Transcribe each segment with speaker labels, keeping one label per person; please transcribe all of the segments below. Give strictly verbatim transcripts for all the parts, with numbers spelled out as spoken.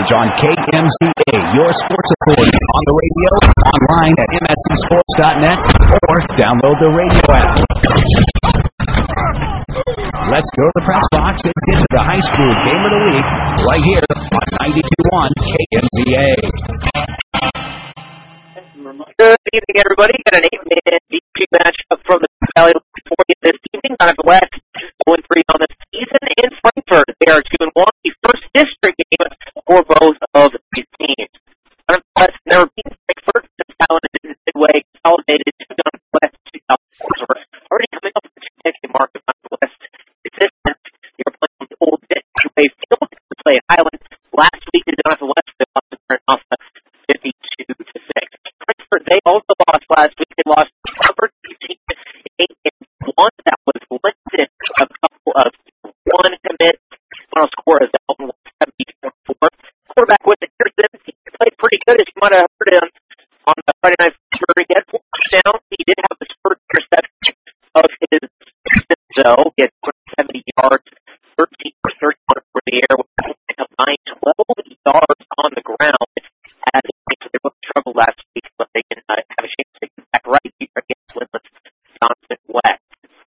Speaker 1: coverage on K M Z A, your sports authority, on the radio, online at M S C sports dot net, or download the radio app. Let's go to the press box and get to the high school game of the week right here on ninety-two point one K M Z A.
Speaker 2: Good evening, everybody. Got an eight-minute D Q matchup from the Valley for you this evening. Donovan West oh and three on the season in Frankfort. They are two and one. The first district game for both of these teams. Donovan West never beat Frankfort since Allen and Midway consolidated to Donovan West two thousand four. So we're already coming up with the two-decade mark of Donovan West existence. You're playing the old Midway field to play at Highland. Last week, the Donovan West lost to Off fifty-two to six. Frankfort, they also lost last week. They lost to Harvard eight and one. That was limited a couple of one commits. Final score is Elton seventy-four. Quarterback with the Pearson. He played pretty good, as you might have heard him on the Friday night. He had four touchdowns. He did have the first interception of his season, though. He had seventy yards, thirteen for thirty-one for the air, with a nine, twelve yards on the ground. As they both struggled last week, but they can uh, have a chance to get back right here against Windlass Johnson West.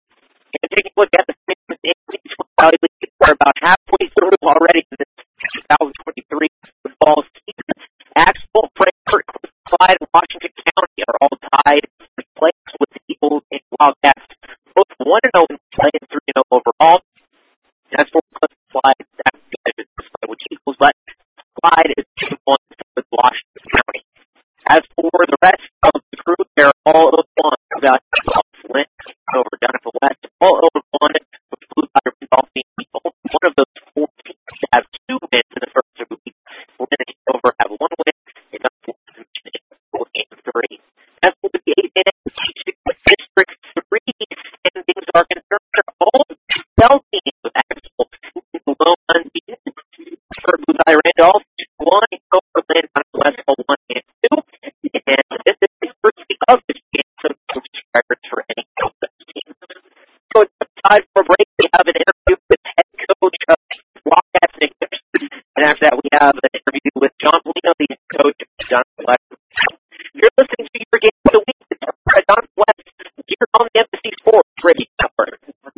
Speaker 2: And taking a look at the Smith Indians Valley League, we're about halfway through already in this twenty twenty-three football season. Axville, Frankfort, Clyde, and Washington County are all tied for place with the Eagles and Wildcats, both one and oh in play and three and oh overall. That's for Clyde, that's good with Eagles, but Clyde is two and one with Washington County. As for the rest of the crew, they're all over one. Got Flint over Donovan West, all over one with Blue Rider Rudolph being one of those four teams to have two wins in the first two weeks. Flint and over have one win and not four four and three. As for the eight-minute District three standings are concerned, all twelve teams with Axville below unbeaten. For Blue Rider Randolph, one over Lynn West, one and two. And this is the first week of this game, so no subscribers for any of those teams. So it's time for a break. We have an interview with head coach of Wildcats, Nick Gibson. And after that, we have an interview with John Polino, the head coach of Donovan West. You're listening to your game of the week. It's at Donovan West here on the M S C Sports Radio Network.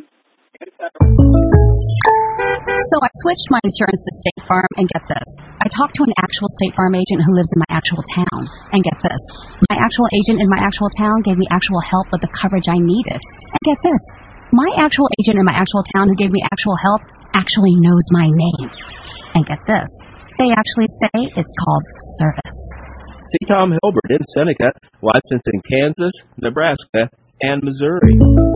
Speaker 3: So I switched my insurance to State Farm, and get this. I talked to an actual State Farm agent who lives in my actual town, and get this. My actual agent in my actual town gave me actual help with the coverage I needed. And get this. My actual agent in my actual town who gave me actual help actually knows my name. And get this. They actually say it's called service.
Speaker 4: See Tom Hilbert in Seneca, licensed in Kansas, Nebraska, and Missouri.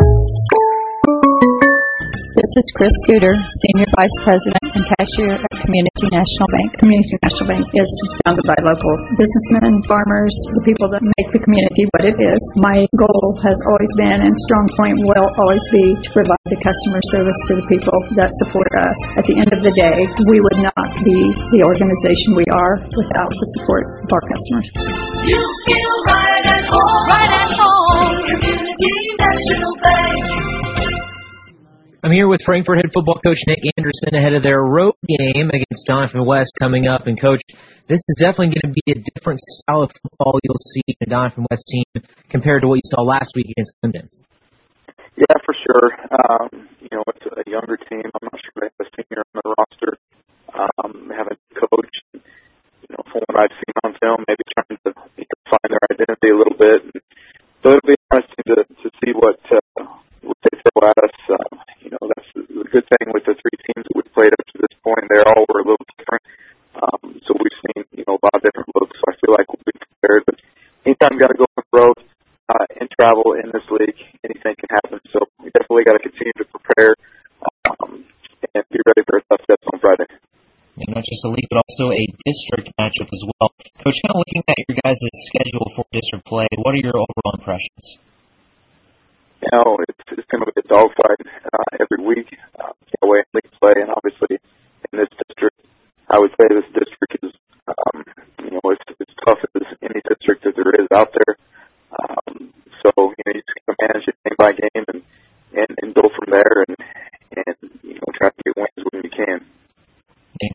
Speaker 5: This is Chris Cooter, Senior Vice President and Cashier at Community National Bank. Community National Bank is founded by local businessmen, farmers, the people that make the community what it is. My goal has always been, and strong point will always be, to provide the customer service to the people that support us. At the end of the day, we would not be the organization we are without the support of our customers.
Speaker 6: You feel right at home, right at home, Community National Bank.
Speaker 7: I'm here with Frankfort head football coach Nick Anderson ahead of their road game against Donovan West coming up. And, Coach, this is definitely going to be a different style of football you'll see in the Donovan West team compared to what you saw last week against Linden.
Speaker 8: Yeah, for sure. Um, you know, it's a younger team. I'm not sure they have a senior on the roster. Um, they haven't coached. You know, from what I've seen on film, maybe trying to you know, find their identity a little bit. And so it'll be interesting to, to see what uh, what they throw at us. Uh, you know, that's the good thing with the three teams that we've played up to this point. They all were a little different. Um, so we've seen, you know, a lot of different looks. So I feel like we'll be prepared. But anytime you got to go on the road uh, and travel in this league, anything can happen. So we definitely got to continue to prepare um, and be ready for a tough step on Friday.
Speaker 7: And not just a league, but also a district matchup as well. Coach, kind of looking at your guys' schedule for district play, what are your overall impressions?
Speaker 8: You know, it's, it's going to be a dogfight uh, every week, uh, away in league play, and obviously in this district, I would say this district is, um, you know, it's, it's tough as any district that there is out there. Um, so, you know, you just got to manage it game by game and, and, and go from there and, and, you know, try to get wins when you can.
Speaker 7: And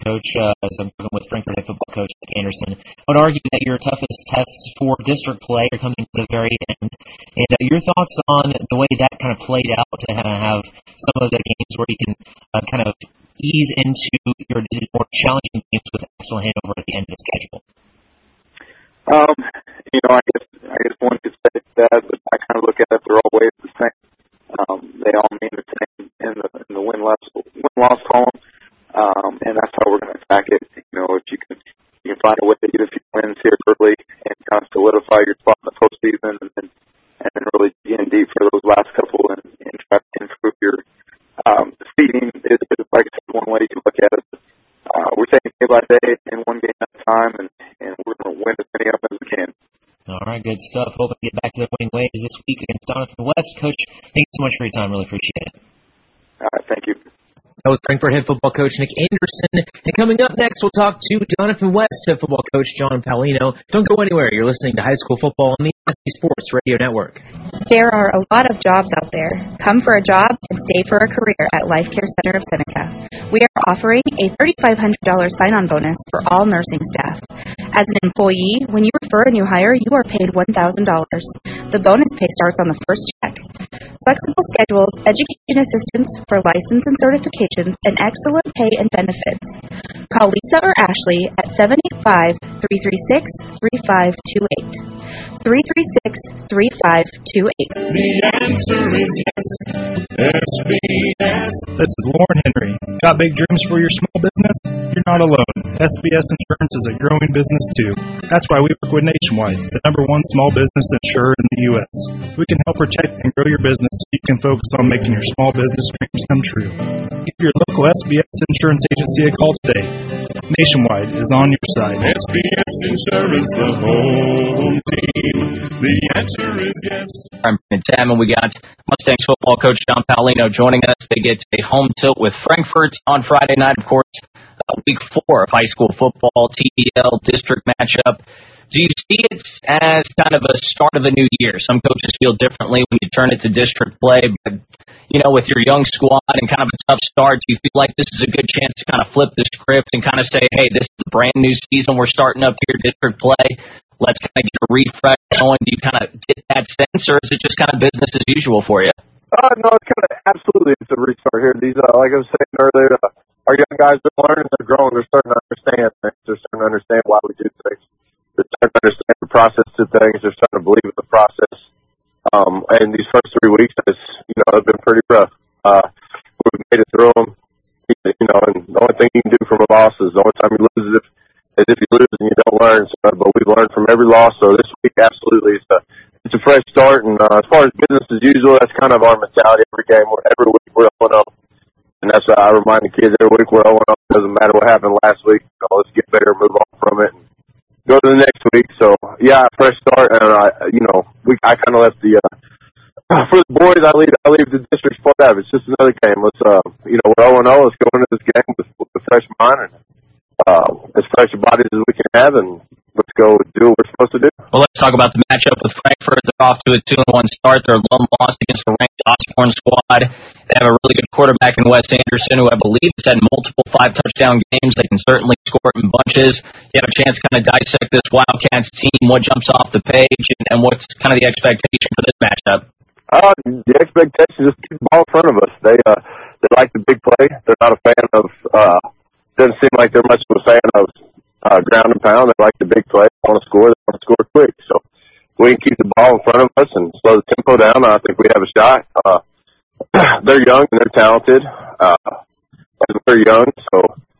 Speaker 7: Coach. Uh, as I'm talking with Frankfort head football coach Nick Anderson. I would argue that your toughest tests for district play are coming to the very end. And uh, your thoughts on the way that kind of played out to kind of have some of the games where you can uh, kind of ease into your more challenging games with Axel Hanover at the end of the schedule?
Speaker 8: Um, you know, I guess I guess one could say that, but I kind of look at it, they're all ways the same. Um, they all mean the same in the in the win loss win loss column, um, and that's how we're going to attack it. You know, if you can you can find a way to get a few wins here early and kind of solidify your spot in the postseason, and then and then really get in deep for those last couple and, and try to improve your um, seeding. Is, is like I said, one way you can look at it. Uh, we're taking day by day and one game at a time, and, and we're going to win as many of them as we can.
Speaker 7: All right, good stuff. Hoping to get back to the winning ways this week against Donovan West. Coach, thank you so much for your time. Really appreciate it.
Speaker 8: All right, thank you.
Speaker 7: That was Frankfort head football coach Nick Anderson. And coming up next, we'll talk to Donovan West head football coach John Paolino. Don't go anywhere. You're listening to High School Football on the M S C Sports Radio Network.
Speaker 9: There are a lot of jobs out there. Come for a job and stay for a career at Life Care Center of Seneca. We are offering a three thousand five hundred dollars sign-on bonus for all nursing staff. As an employee, when you refer a new hire, you are paid one thousand dollars. The bonus pay starts on the first check. Flexible schedules, education assistance for license and certifications, and excellent pay and benefits. Call Lisa or Ashley at seven eight five, three three six, three five two eight. three three six, three five two eight.
Speaker 10: The answer is yes. S B S. This is Lauren Henry. Got big dreams for your small business? You're not alone. S B S Insurance is a growing business too. That's why we work with Nationwide, the number one small business insurer in the U S We can help protect and grow your business so you can focus on making your small business dreams come true. Give your local S B S Insurance agency a call today. Nationwide is on your side. S B S Insurance, the home team. The answer is yes.
Speaker 11: I'm in Tam, and we got Mustangs football coach John Paolino joining us. They get a home tilt with Frankfort on Friday night, of course. Uh, week four of high school football, T B L district matchup. Do you see it as kind of a start of a new year? Some coaches feel differently when you turn it to district play, but, you know, with your young squad and kind of a tough start, do you feel like this is a good chance to kind of flip the script and kind of say, hey, this is a brand new season we're starting up here, district play? Let's kind of get a refresh going. Do you kind of get that sense, or is it just kind of business as usual for you?
Speaker 8: Uh, no, it's kind of absolutely it's a restart here. These, uh, like I was saying earlier, uh, our young guys are learning, they're growing, they're starting to understand things. They're starting to understand why we do things. They're starting to understand the process to things. They're starting to believe in the process. Um, and these first three weeks, has, you know, have been pretty rough. Uh, we've made it through them, you know, and the only thing you can do from a loss is the only time you lose is if, is if you lose and you don't learn. So, but we've learned from every loss. So this week, absolutely, it's a, it's a fresh start. And uh, as far as business as usual, that's kind of our mentality every game. We're, every week we're up and up. And that's why I remind the kids every week we're up and up. It doesn't matter what happened last week. You know, let's get better, move on from it, and go to the next week. So, yeah, fresh start. And, uh, you know, we I kind of left the uh, – for the boys, I leave I leave the district part out. It's just another game. Let's, uh, you know, we're oh and oh. Let's go into this game with, with a fresh mind and uh, as fresh bodies as we can have, and let's go do what we're supposed to do.
Speaker 11: Well, let's talk about the matchup with Frankfort. They're off to a two and one start. They're a lone loss against the ranked Osborne squad. They have a really good quarterback in Wes Anderson, who I believe has had multiple five-touchdown games. They can certainly score in bunches. You have a chance to kind of dissect this Wildcats team, what jumps off the page, and, and what's kind of the expectation for this matchup.
Speaker 8: Uh, the expectation is to keep the ball in front of us. They uh, they like the big play. They're not a fan of uh, – doesn't seem like they're much of a fan of uh, ground and pound. They like the big play. They want to score. They want to score quick. So we can keep the ball in front of us and slow the tempo down. I think we have a shot. Uh, they're young and they're talented. Uh, they're young, so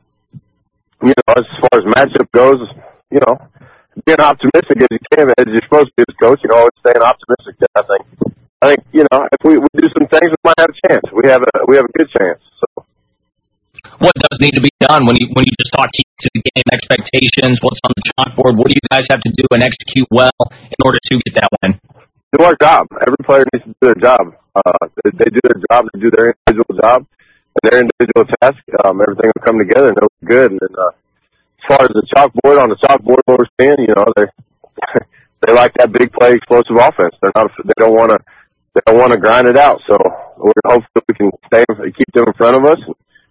Speaker 8: you know, as far as matchup goes, you know, being optimistic as you can, as you're supposed to be as a coach, you know, always staying optimistic. I think, I think, you know, if we, we do some things, we might have a chance. We have a we have a good chance. So.
Speaker 11: What does need to be done when you when you just talk to the game expectations? What's on the chalkboard? What do you guys have to do and execute well in order to get that win?
Speaker 8: Do our job. Every player needs to do their job. Uh, they, they do their job. They do their individual job and their individual task. Um, everything will come together and it'll be good. And then, uh, as far as the chalkboard, on the chalkboard, what we're seeing, you know, they they like that big play, explosive offense. They're not. They don't want to. They don't want to grind it out. So we're hopefully we can stay, keep them in front of us.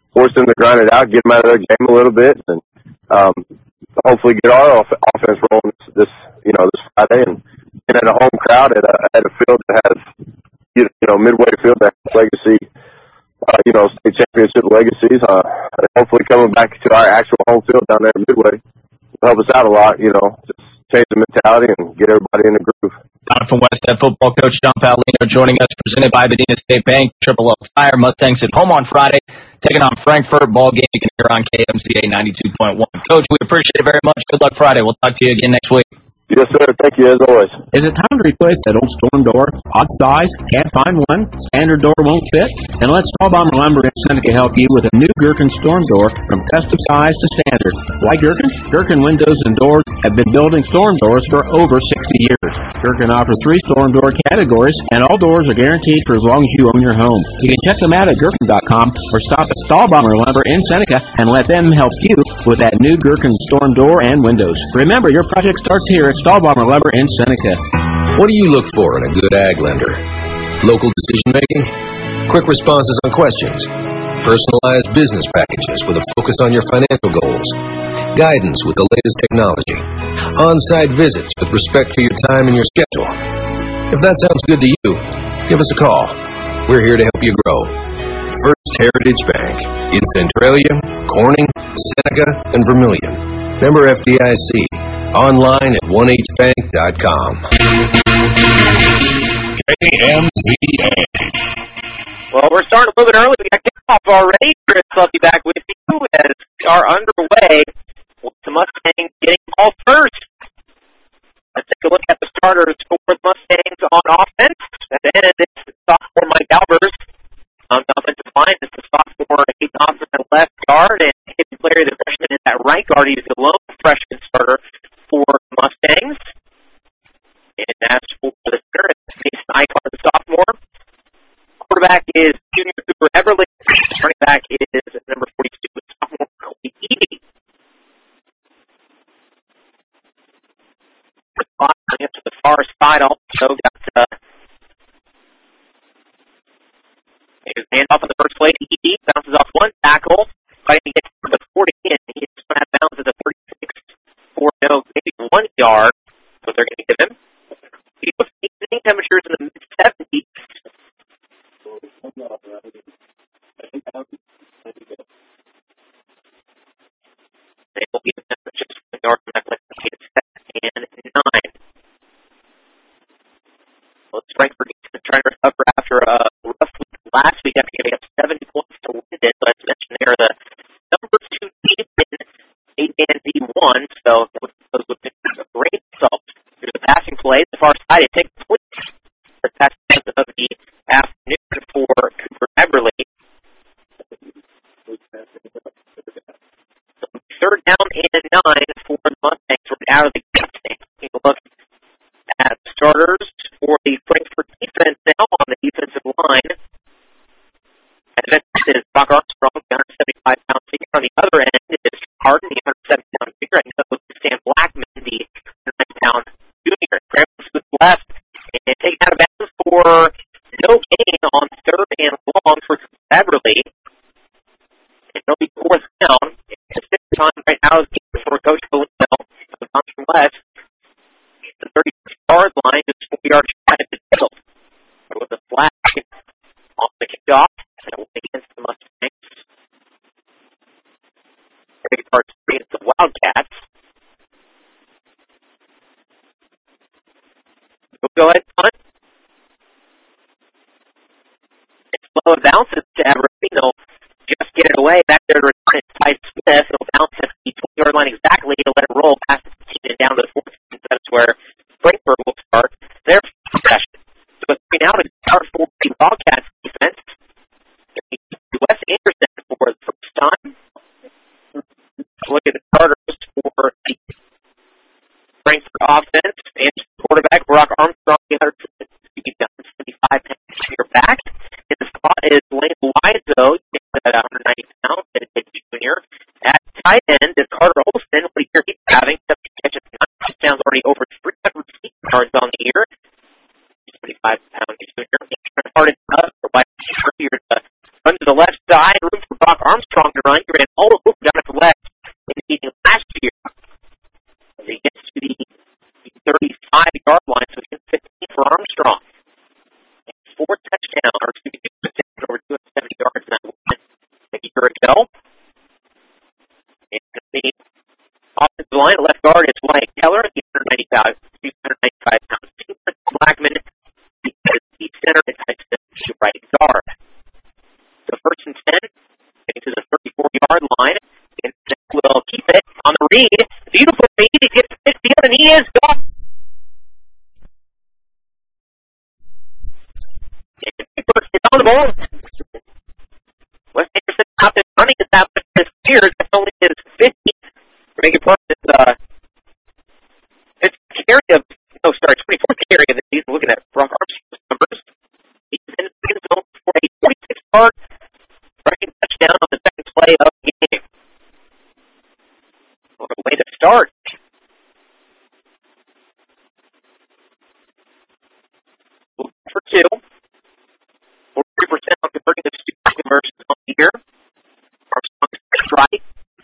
Speaker 12: force them to grind it out, get them out of their game a little bit, and um, hopefully get our off- offense rolling this, this, you know, this Friday, and, and at a home crowd at a, at a field that has, you know, Midway Field that has legacy, uh, you know, state championship legacies. Uh, and hopefully coming back to our actual home field down there at Midway will help us out a lot, you know, just change the mentality and get everybody in the groove.
Speaker 11: Donovan West head football coach John Paolino joining us, presented by Medina State Bank. Triple L Fire Mustangs at home on Friday, taking on Frankfort. Ball game you can hear on K M C A ninety-two point one. Coach, we appreciate it very much. Good luck Friday. We'll talk to you again next week.
Speaker 12: Yes, sir. Thank you, as always.
Speaker 4: Is it time to replace that old storm door? Odd size, can't find one, standard door won't fit? And let Stahlbomber Lumber in Seneca help you with a new Gherkin storm door from custom size to standard. Why Gherkin? Gherkin Windows and Doors have been building storm doors for over sixty years. Gherkin offers three storm door categories, and all doors are guaranteed for as long as you own your home. You can check them out at Gherkin dot com or stop at Stahlbomber Lumber in Seneca and let them help you with that new Gherkin storm door and windows. Remember, your project starts here at Stahlbomber Lumber in Seneca.
Speaker 13: What do you look for in a good ag lender? Local decision making? Quick responses on questions? Personalized business packages with a focus on your financial goals? Guidance with the latest technology? On-site visits with respect for your time and your schedule? If that sounds good to you, give us a call. We're here to help you grow. First Heritage Bank in Centralia, Corning, Seneca, and Vermilion. Member F D I C. Online at one h bank dot com.
Speaker 6: K M Z A.
Speaker 2: Well, we're starting a little bit early. We got kickoff already. Chris, I'll be back with you as we are underway with the Mustangs getting ball first. Let's take a look at the starters for the Mustangs on offense. At the end, it's sophomore Mike Albers. On the offensive line, it's the sophomore Nate Dawson at left guard, and Hippie Larry, the freshman, is at right guard. He's the lone freshman starter for the Mustangs. And as for the center, it's Mason Eichhardt, the sophomore. Quarterback is junior Cooper Everly. Running back is number forty-two, the sophomore Colby Eady. Coming up to the far side, also got uh, his hand off on the first play to Eady. Bounces off one tackle, fighting to get to the forty, and he's going to have bounds at the thirty-six for no, maybe one yard. So they're going to give him. People's evening temperatures in the mid seventies. They will be the temperatures for the North America and nine. Well, Frankfort is trying to recover after a rough week last week after giving up seventy points to Linden. But as mentioned, they are the number two team in eight man D one, so those would be a great result. Through the passing play, the far side, it takes points for the pass of the afternoon for Cooper Everly. So third down and nine for the Mustangs right out of the gate. Taking a look at starters for the Frankfort defense now on the defensive line. And this is Brock Armstrong, the one hundred seventy-five pound senior. On the other end is Harden, the one hundred seventy pound senior. And so is Sam Blackman, the one hundred ninety pound junior. Scrambles to the left and taken out of bounds for no gain on third and long for Everly. And it'll be fourth down. It's the sixth time right out of the game for Coach Paolino. So comes from left. The thirty-six yard line, just four yards shy of the field. There was a flag on the kickoff, and it will be against the Mustangs. Big parts against the Wildcats. We'll go ahead and punt. It's low and bounces to Everly. They'll just get it away. Back there to return it, Ty Smith. It'll bounce at the twenty yard line exactly to let it roll past the fifteen and down to the fourteen. That's where Frankfort will start their session. So it's now to start for the Wildcats defense. Wes Anderson for the first time. Look at the starters for the Frankfort offense. And quarterback Brock Armstrong, the one hundred seventy-five pound senior back. In the spot is Lane Wise, run. He ran all over Jonathan West in the meeting last year. As he gets to the thirty-five-yard line, so he gets fifteen for Armstrong. And four touchdowns, or excuse me, two touchdowns over two hundred seventy yards in that one a year ago. And the offensive line, left guard is Wyatt Keller, two hundred ninety-five pounds. Blackman, the deep center, and Tyson, the right guard. So first and ten, getting to the thirty-four-yard line, and will keep it on the read. Beautiful read, he gets midfield, and he is gone. First is on the ball. West Anderson out there running at that, but his Spears, that's only his fifteenth. Beg your pardon, it's, uh, it's carry of, no, sorry, twenty-fourth carry of the season. Looking at Brock Armstrong's numbers. He's in the end zone for a forty-six-yard rushing touchdown on the second play of the game. What a way to start. For two. forty-three percent on converting the two conversions on the year. Armstrong's right.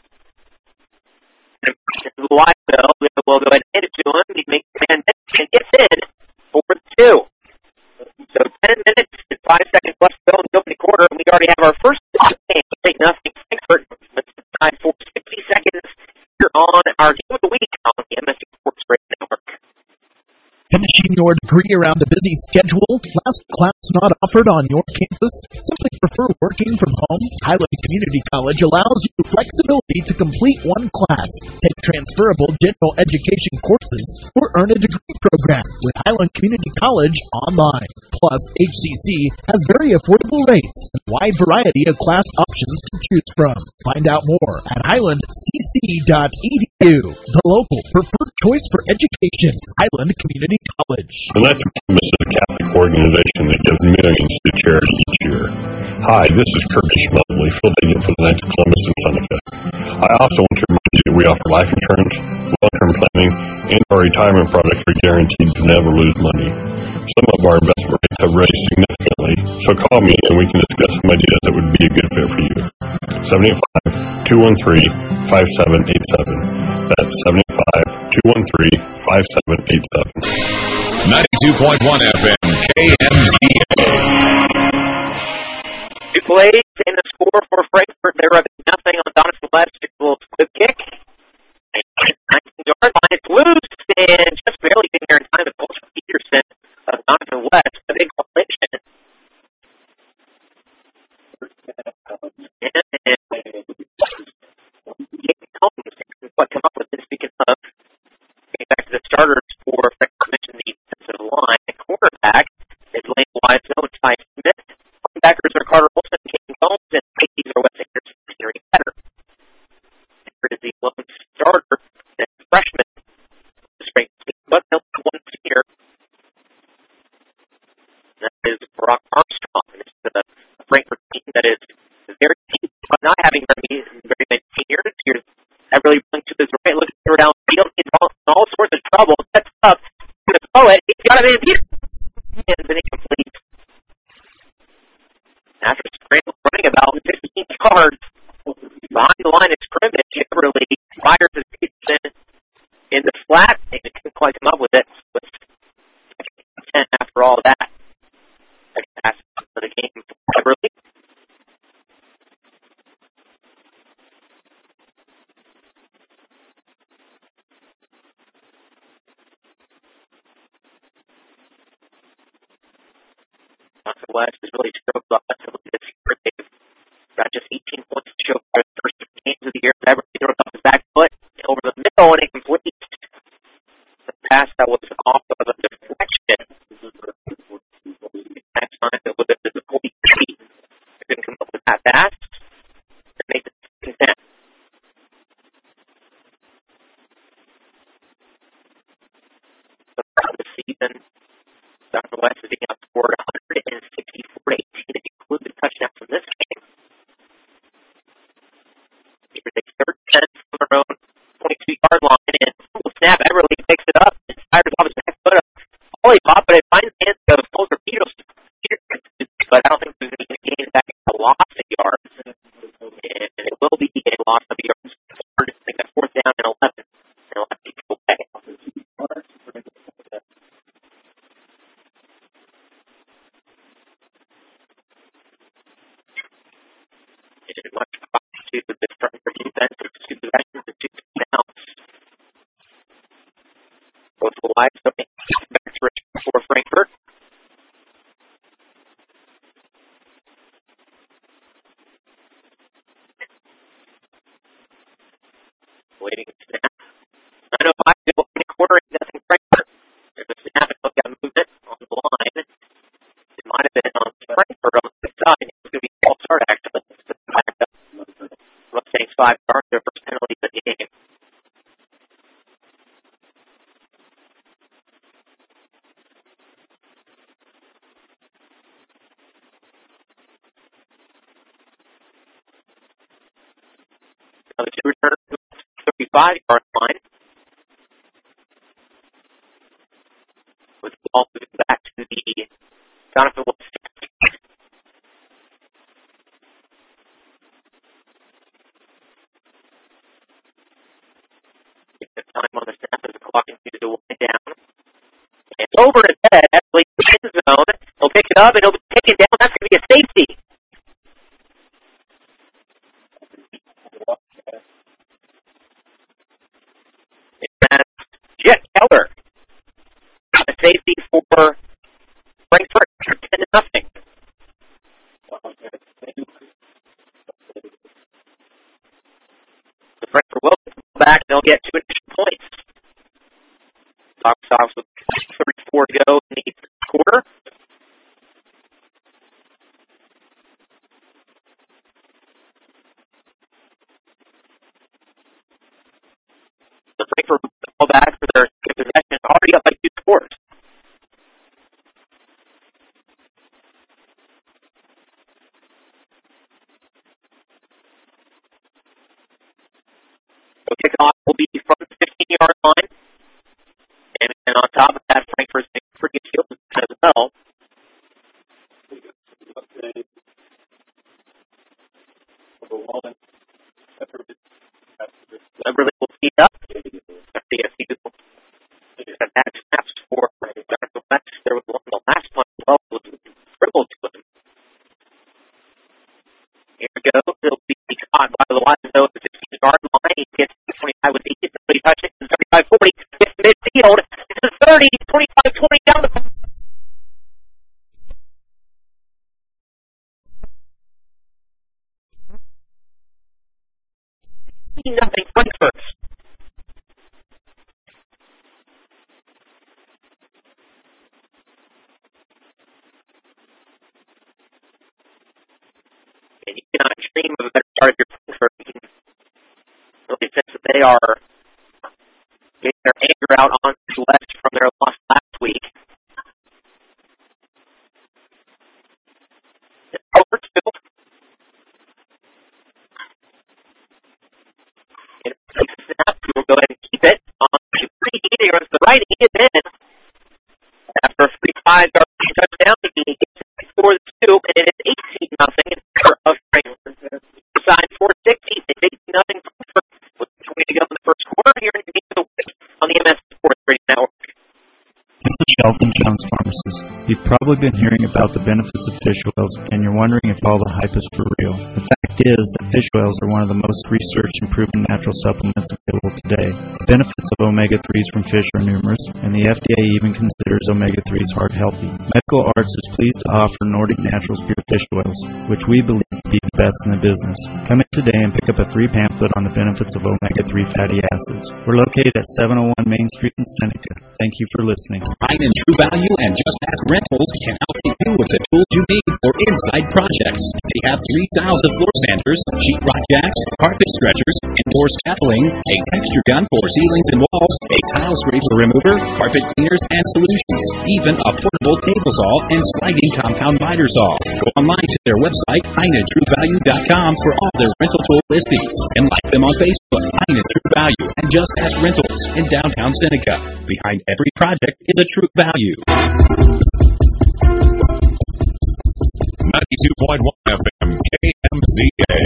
Speaker 2: And the wide bell, we'll go ahead and hand it to him. He makes the man and gets in for the two. So ten minutes and five seconds left to go in the opening quarter, and we already have our first game. Take nothing. Frankfort. Let's time for sixty seconds here on our game of the week on the M S C Sports Radio Network.
Speaker 14: Finishing your degree around a busy schedule? Last class not offered on your campus? Simply prefer working from home? Highland Community College allows you flexibility to complete one class, take transferable general education courses, or earn a degree program with Highland Community College online. Plus, H C C has very affordable rates and a wide variety of class options to choose from. Find out more at highland c c dot e d u, the local preferred choice for education, Highland Community College.
Speaker 15: Philanthropy is a Catholic organization that gives millions to charity each year. Hi, this is Curtis Schmeltley, field agent for the Knights of Columbus and Seneca. I also want to remind you that we offer life insurance, long-term planning, and our retirement products are guaranteed to never lose money. Some of our investment rates have raised significantly, so call me and we can discuss some ideas that would be a good fit for you. seven eight five, two one three, five seven eight seven. That's seven eight five, two one three, five seven eight seven.
Speaker 16: ninety-two point one F M, K M Z A.
Speaker 2: Two plays in the score for Frankfort. They're up nothing on Donovan West. A little squib kick. nineteen-yard line. It's loose and just barely getting there in time. The Colts from Peterson of Donovan West. A big collision. What come up with this? Speaking of getting back to the starters for Frankfort, mentioned the defensive line. The quarterback is Lane Wiseau, Ty Smith. Linebackers are Carter Wilson, Caden Gomes, and safeties are Wes Anderson and Henry Petter. Here is the lone starter, the freshman, straight but only one senior. That is Brock Armstrong. This is a Frankfort team that is very deep, but not having very, very many seniors. Here's that really brings to this right, looking through down the field, he's all, in all sorts of trouble. Sets up, going to throw it. He's got it in his hands, and incomplete. After scrambling, running about fifteen yards behind the line of scrimmage, Kimberly fires his Peterson in the flat, and he couldn't quite come up with it. With ten after all that. Second pass for the game for Kimberly. Johnson West has really stroked offensively this year. They've got just eighteen points to show for the first three games of the year. Everett threw it off his back foot over the middle and incomplete. The pass that was off of a deflection. That time it was a difficulty. They couldn't come up with that pass to make it consent. So throughout the season, Johnson West is being outscored one sixty-four to eighteen to include the touchdown from this game. Here's a third ten from their own twenty-two-yard line, and full snap. Everly picks it up and fires off his back foot. Holy pop, but it finds the hands of Soldier Peters. But I don't think there's going to gain back a loss of yards. did much to the Frankfurt defense with two possessions and two touchdowns. Both wide, so back to Richmond for Frankfurt. Waiting snap. nine oh five to go in the quarter, nothing Frankfurt. There's a snap and look at movement on the line. It might have been on Frankfurt on the side. It's going to be a false start, actually. Mustangs five yards, their first penalty of the game. Now the two returners to the thirty-five-yard line. With the ball moving back to the Jonathan Wilson. Time on the snap as the clock continues to wind down. And over his head, actually, in the zone. He'll pick it up and he'll be taken down. That's going to be a safety. And Jet Keller. A safety for Frankfurt. ten to nothing. The Frankfurt will come back and they'll get two additional points. Sox Sox with thirty-four to go in the quarter. The Frankfurt will call back for their second possession, already up by two scores. So kickoff will be from the fifteen-yard line. And, and on top of that, Frankfurt's making pretty good field as well. Beverly will speed up. C S U have had snaps for Jonathan West. There was one the last one as well. It was dribbled to him. Here we go. It'll be caught by the wide zone at the fifteen-yard line. He gets twenty-five with eight. He touches it. thirty-five forty. It's midfield. It's the thirty. twenty-five twenty down the field. Nothing Frankfurt. And you cannot dream of a better start of your Frankfurt team. Really sense that they are getting their anger out on the West from their loss last week. It's over two. And it takes a snap. We'll go ahead and keep it on the three. He goes to the right. He gets in. After a free five-yard touchdown, he gets it for the two, and it is eighteen nothing in favor of Frankfurt. Side four sixty. It's eighteen nothing Frankfurt with twenty to go in the first quarter. Here in the on the M S Sports Radio Network.
Speaker 10: This is Shelton Jones Pharmacist. You've probably been hearing about the benefits of fish oils, and you're wondering if all the hype is for real. The fact is that fish oils are one of the most researched and proven natural supplements available today. The benefits of omega threes from fish are numerous, and the F D A even considers omega threes heart healthy. Medical Arts is pleased to offer Nordic Naturals Pure Fish Oils, which we believe to be the best in the business. Come in today and pick up a free pamphlet on the benefits of omega three fatty acids. We're located at seven oh one Main Street in Seneca. Thank you for listening.
Speaker 1: Fine and True Value and Just Ask Rentals can outfit you with the tools you need for inside projects. They have three styles of floor sanders, sheetrock jacks, carpet stretchers, indoor scaffolding, a texture gun for ceilings and walls, a tile scraper remover, carpet cleaners and solutions, even a portable table saw and sliding compound miter saw. Go online to their website, fine and true value dot com, for all their rental tool listings, and like them on Facebook, Fine and True Value and Just Ask Rentals in downtown Seneca. Behind every project is a true value.
Speaker 16: ninety-two point one F M K M Z A.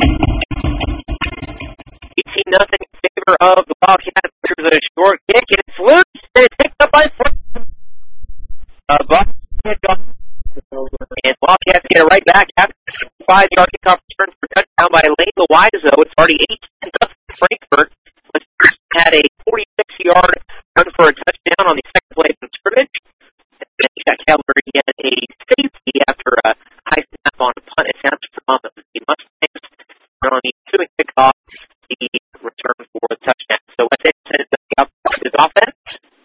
Speaker 2: eighteen nothing in favor of the Wildcats. There's a short kick, and it's loose, and it's picked up by Frankfurt. Uh, Buck and Wildcats get it right back after five-yard kickoff return for a touchdown by Layla Wiseau. It's already eighteen nothing Frankfort. Western had a forty-six-yard run for a touchdown on the second play of the scrimmage. And Scott Calvary had a safety after a high snap on a punt attempt from the Mustangs. And on the ensuing kickoff, the return for a touchdown. So West Anderson is up his offense.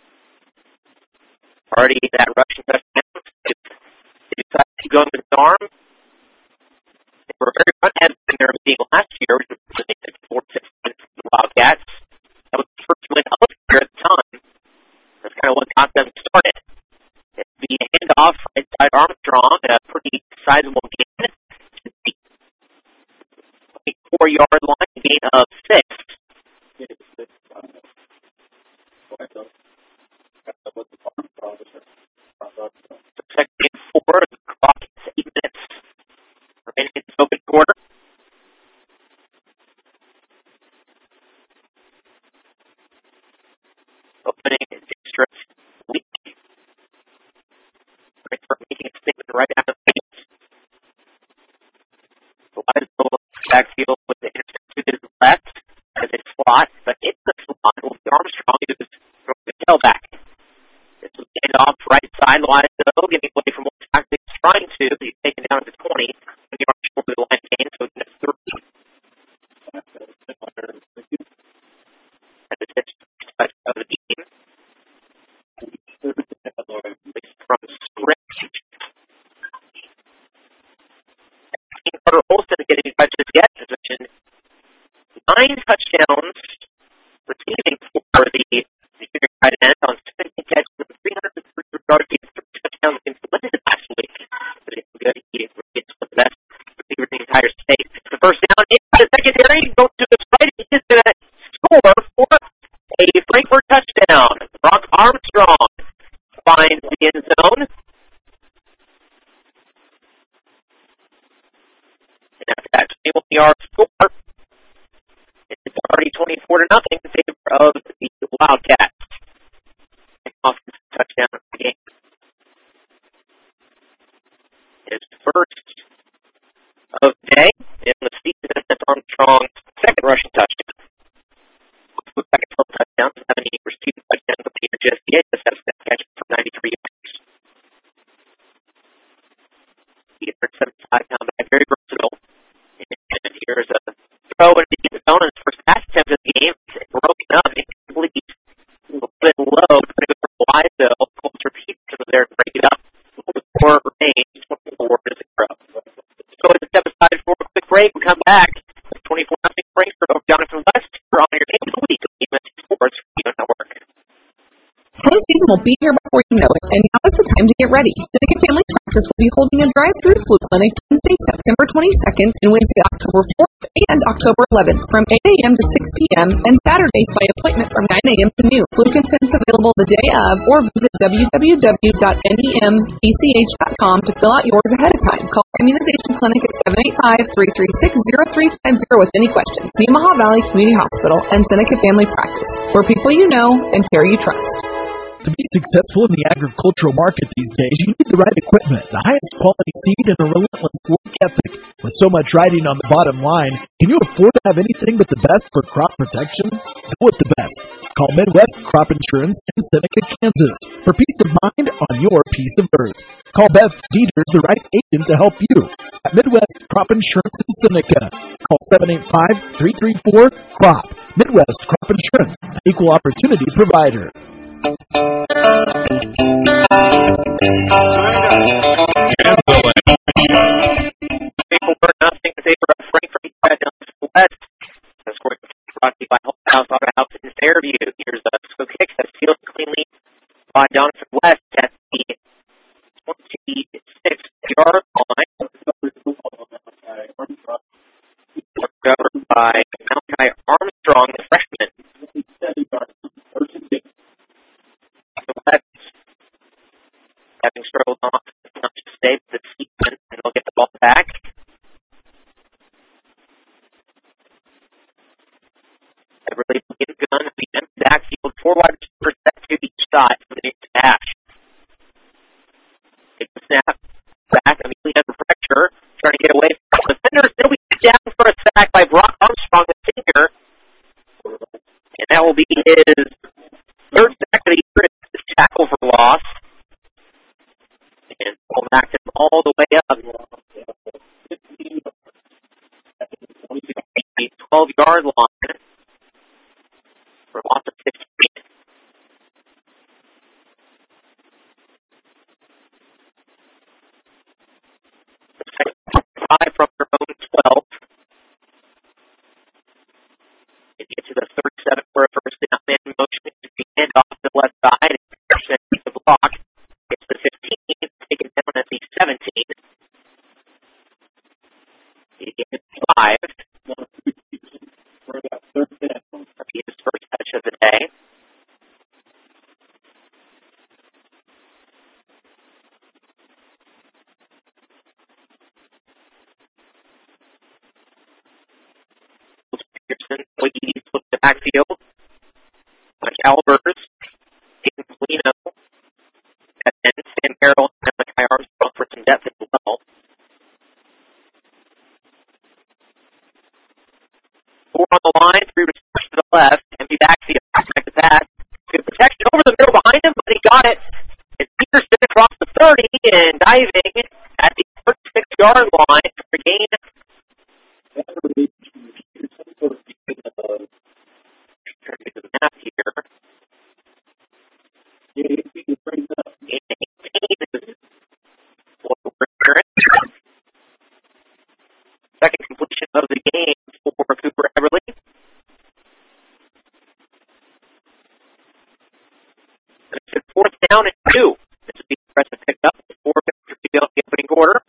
Speaker 2: Already that rushing touchdown. They decided to go with his arm. They were very run-heavy in their meeting last year, which was fifty-four to six for the Wildcats. That was the first win of the year at the time. That's kind of what got them started. It's the handoff right side Armstrong, a pretty sizable gain to the twenty-four-yard line, gain of six. Second and four, the clock is eight minutes remaining in this open quarter. Opening district week. Frankfort making a statement right out of the gate. Wiseau backfield with the interception to his left as a slot, but in the slot will be Armstrong, who's throwing the tailback. This was handed off right side. Wiseau getting away from what tactics trying to. He's taken down at the twenty. And the Armstrong with the line gain, so it's a three. And the pitch of the team. From script. Carter Olsen getting any touches yet. Position nine touchdowns receiving for the junior tight end on sixteen catches and three hundred three yards. He had three touchdowns against Limited last week. But it's good. He gets one of the best receivers in the entire state. The first down in the secondary. Goes to the right. He is going to score for a Frankfort touchdown. Brock Armstrong finds the end zone. And after that twenty-one yard score, it's already twenty-four to nothing in favor of the Wildcats. Offensive touchdown of the game. His first of the day in the season. That's Armstrong's second rushing touchdown. With second total touchdowns, seventy receiving touchdowns of the year just yet. Just has that catch for ninety-three yards. He is one seventy-five pound back, very versatile. And here's a throw into the end zone in his first pass attempt of the game. It's broken up, incomplete, a little bit low, trying to go for Wiseau. Colts Peterson was there to break it up. Four remains, twenty-four to zero. So it's a step aside for a quick break. We come back. twenty-four nothing Frankfort over Jonathan West. We're on your game of the week of E M S Sports Radio Network.
Speaker 17: Home season will be here before you know it, and now is the time to get ready. Seneca Family Practice will be holding a drive-through flu clinic Wednesday, September twenty-second, and Wednesday, October fourth, and October eleventh, from eight a.m. to six p.m., and Saturdays by appointment from nine a.m. to noon. Flu consents available the day of, or visit w w w dot n e m e c h dot com to fill out yours ahead of time. Call Immunization Clinic at seven eight five, three three six, zero three five zero with any questions. Nemaha Valley Community Hospital and Seneca Family Practice, where people you know and care you trust.
Speaker 14: To be successful in the agricultural market these days, you need the right equipment, the highest quality seed, and a relentless work ethic. With so much riding on the bottom line, can you afford to have anything but the best for crop protection? Go with the best. Call Midwest Crop Insurance in Seneca, Kansas, for peace of mind on your piece of earth. Call Beth Dieter, the right agent to help you at Midwest Crop Insurance in Seneca. Call seven eight five, three three four, C R O P. Midwest Crop Insurance, equal opportunity provider.
Speaker 2: twenty-four nothing in favor of Frankfort West. The score brought to you by Home House Auto House in Fairview. Here's a quick kick that's sealed cleanly by Jonathan West at the twenty-six yard line. Covered by Malachi Armstrong, the freshman. West, having struggled on not to stay this season, and they'll get the ball back. Everly getting gun, the empty backfield, four wide receivers set to each side for the next dash. Take the snap, back immediately under pressure, trying to get away from the sack by Brock Armstrong, the senior. And that will be his third sack of the year. His tackle for loss. And we'll back him all the way up. The twelve-yard line for loss of fifteen. Five from their own twelve. They get to the thirty-seven for a first down. Man in motion to the end off the left side. Anderson makes the block. Gets the fifteen. Taken down at the seventeen. He gets five. That'll be his first touch of the day. Pearson, Wiggy flips the backfield. Mike Albers, Hayden Polino, and then Sam Carroll and Malachi Armstrong for some depth as well. Four on the line, three receivers to the left, empty backfield, back to pass. Good protection over the middle behind him, but he got it. And Peterson across the thirty and diving at the thirty-six-yard line for the gain. The map here. Second completion of the game for Cooper Everly. It's fourth down and two. This would be impressive pickup. Four fifty to go in the opening quarter.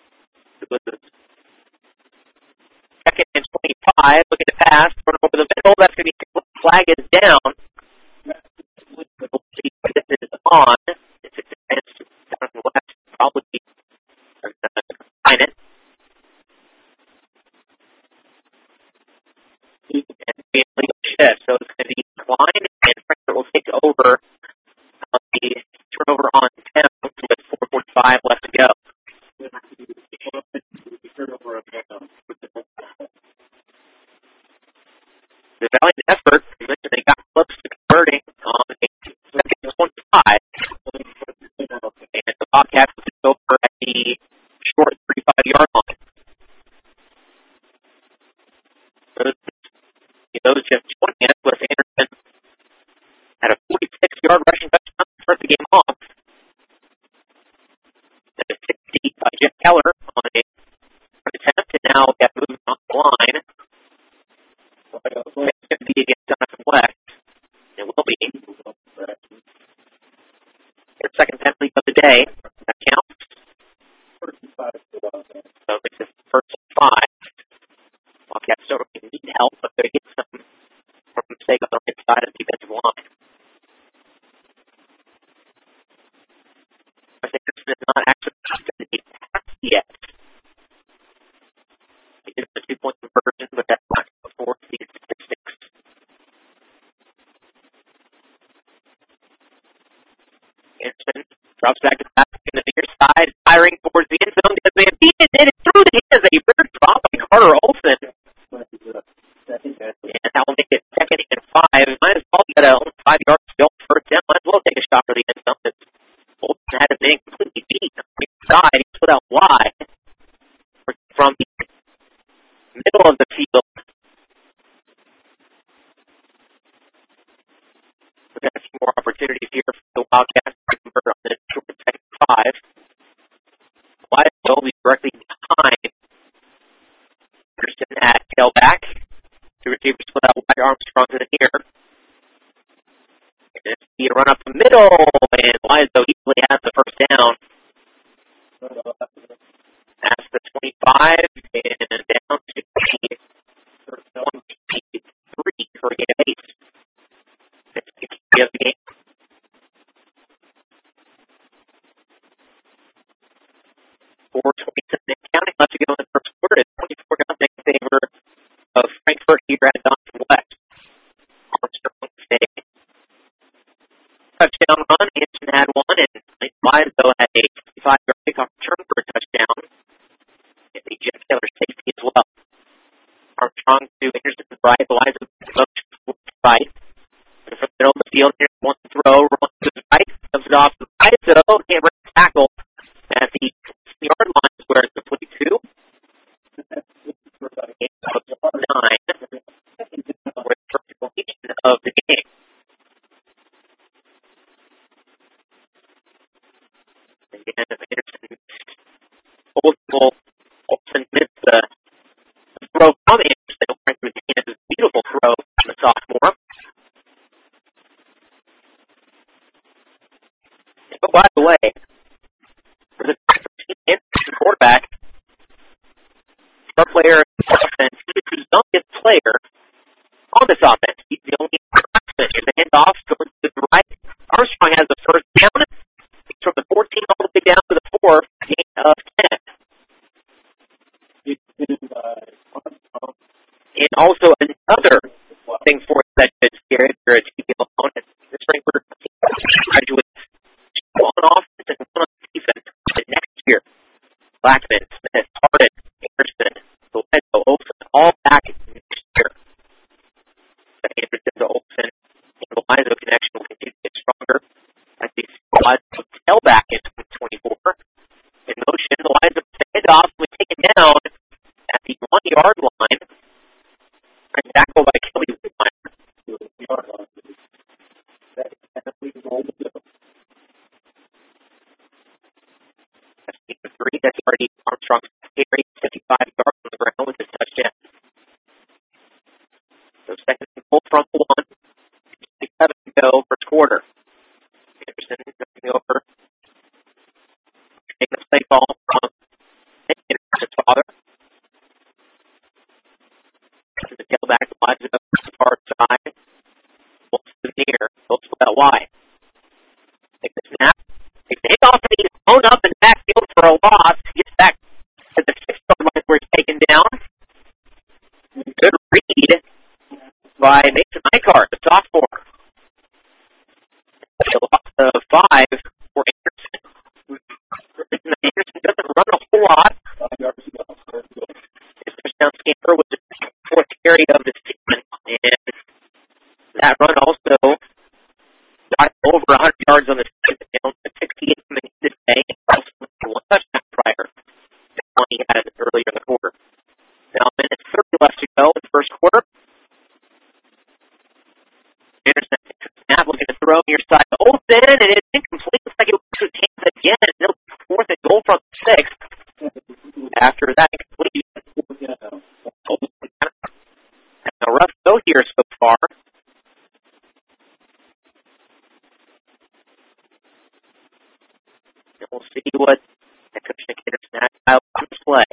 Speaker 2: Second and twenty-five. Looking to pass. Run over the middle. That's going to be flag is down. We'll see if this is on. If it's advanced down the left, probably find it. And be a legal shift. So it's going to be Klein and Frankfurt will take over on the turnover on ten with four forty-five left to go. The valiant effort, they got close to converting on the second and twenty-five. And the Bobcats will take over at the short thirty-five-yard line. Those, those just twenty minutes with Anderson had a forty-six-yard rushing touchdown to start the game off. And a sixty by Jeff Keller on a attempt, and now got moved on the line. It's going to be against Jonathan West. It will be. Their second penalty of the day. That counts. So this is first and five. Wildcats don't really need help, but they get some from a mistake on the right side of the defensive line. I think this is not actually tested the pass yet. He did the two-point conversion, but that's not before the statistics. Anderson drops back to the back in the near side, firing towards the end zone because they have beaten it through the hands. A bird drop by Carter Olson. And that will make it second and five. Might as well get a five-yard skill first down. Might as well take a shot for the end zone. Olson had it being completely beat on the side. He put out wide from the middle of the field. We've got a few more opportunities here for the Wildcats to convert on this short second five. Wide will be directly behind Anderson at tailback. Two receivers split out wide. Armstrong to the near. And it's the run up the middle, and Lizo easily has the first down. Past the twenty-five, and down to the twenty-three for a gain of eight. That's the key of the game. four twenty-seven and counting left to go in the first quarter. It's twenty-four nothing in favor of Frankfurt here at Donaldson West. Armstrong staying. Touchdown run. Anderson had one, and Lizo had a fifty-five-yard kickoff return for a touchdown. And the Jeff Keller safety as well. Armstrong to Anderson's right. Eliza motion to the right. And from the middle of the field, here's one throw. Rolling to the right. Comes it off to the right. So can't break the tackle at the yard line where it's the forty-two. Nine. For the first completion of the game. Again, Anderson Olsen, Olsen missed the throw from Anderson. It was a beautiful throw from the sophomore. Oh, by the way, for the Anderson quarterback, our player offense, he's the youngest player on this offense. He's the only freshman. Here's the handoff going to the right. Armstrong has the first down. He's from the fourteen all the way down to the four, gain of ten. And also another thing for that is here, if you're a T V opponent, this Frankfurt graduates two on offense and one on defense the next year. Blackman, Smith, Hardin, Anderson, Lorenzo, Olsen, all back next year. The Anderson to Olsen and the Lorenzo connection will continue to get stronger as these squads tail back in twenty twenty-four. In motion, Lorenzo handoff was taken down at the one-yard line. And tackled by Kelly Weiner. That's three. That's already Armstrong's carry, fifty-five yards on the ground with his touchdown. So second and goal from the one. sixty-seven to go, first quarter. Anderson coming over. Taking the play ball from his father. To the tailback, lines it up to the far side. Looks to the near. Looks to that wide. Take the snap. Takes the handoff and he's blown up in the backfield for a loss. Gets back to the six-yard line where he's taken down. Good read by Mason Nygaard, the sophomore. A loss of five for Anderson. Anderson doesn't run a whole lot. His touchdown scamper was the fourth carry of the season, and that run also got over one hundred yards on the season, down to sixty-eight from the end of the day, and also one touchdown prior to the one he had earlier in the quarter. Now, a minute thirty left to go in the first quarter. Anderson takes a snap, looking to throw near side to Olsen, and it's incomplete. Looks like it was his hands again, and it'll be fourth and goal from six. After that incomplete, a rough go here so far. And we'll see what Coach Nick Anderson has out on display.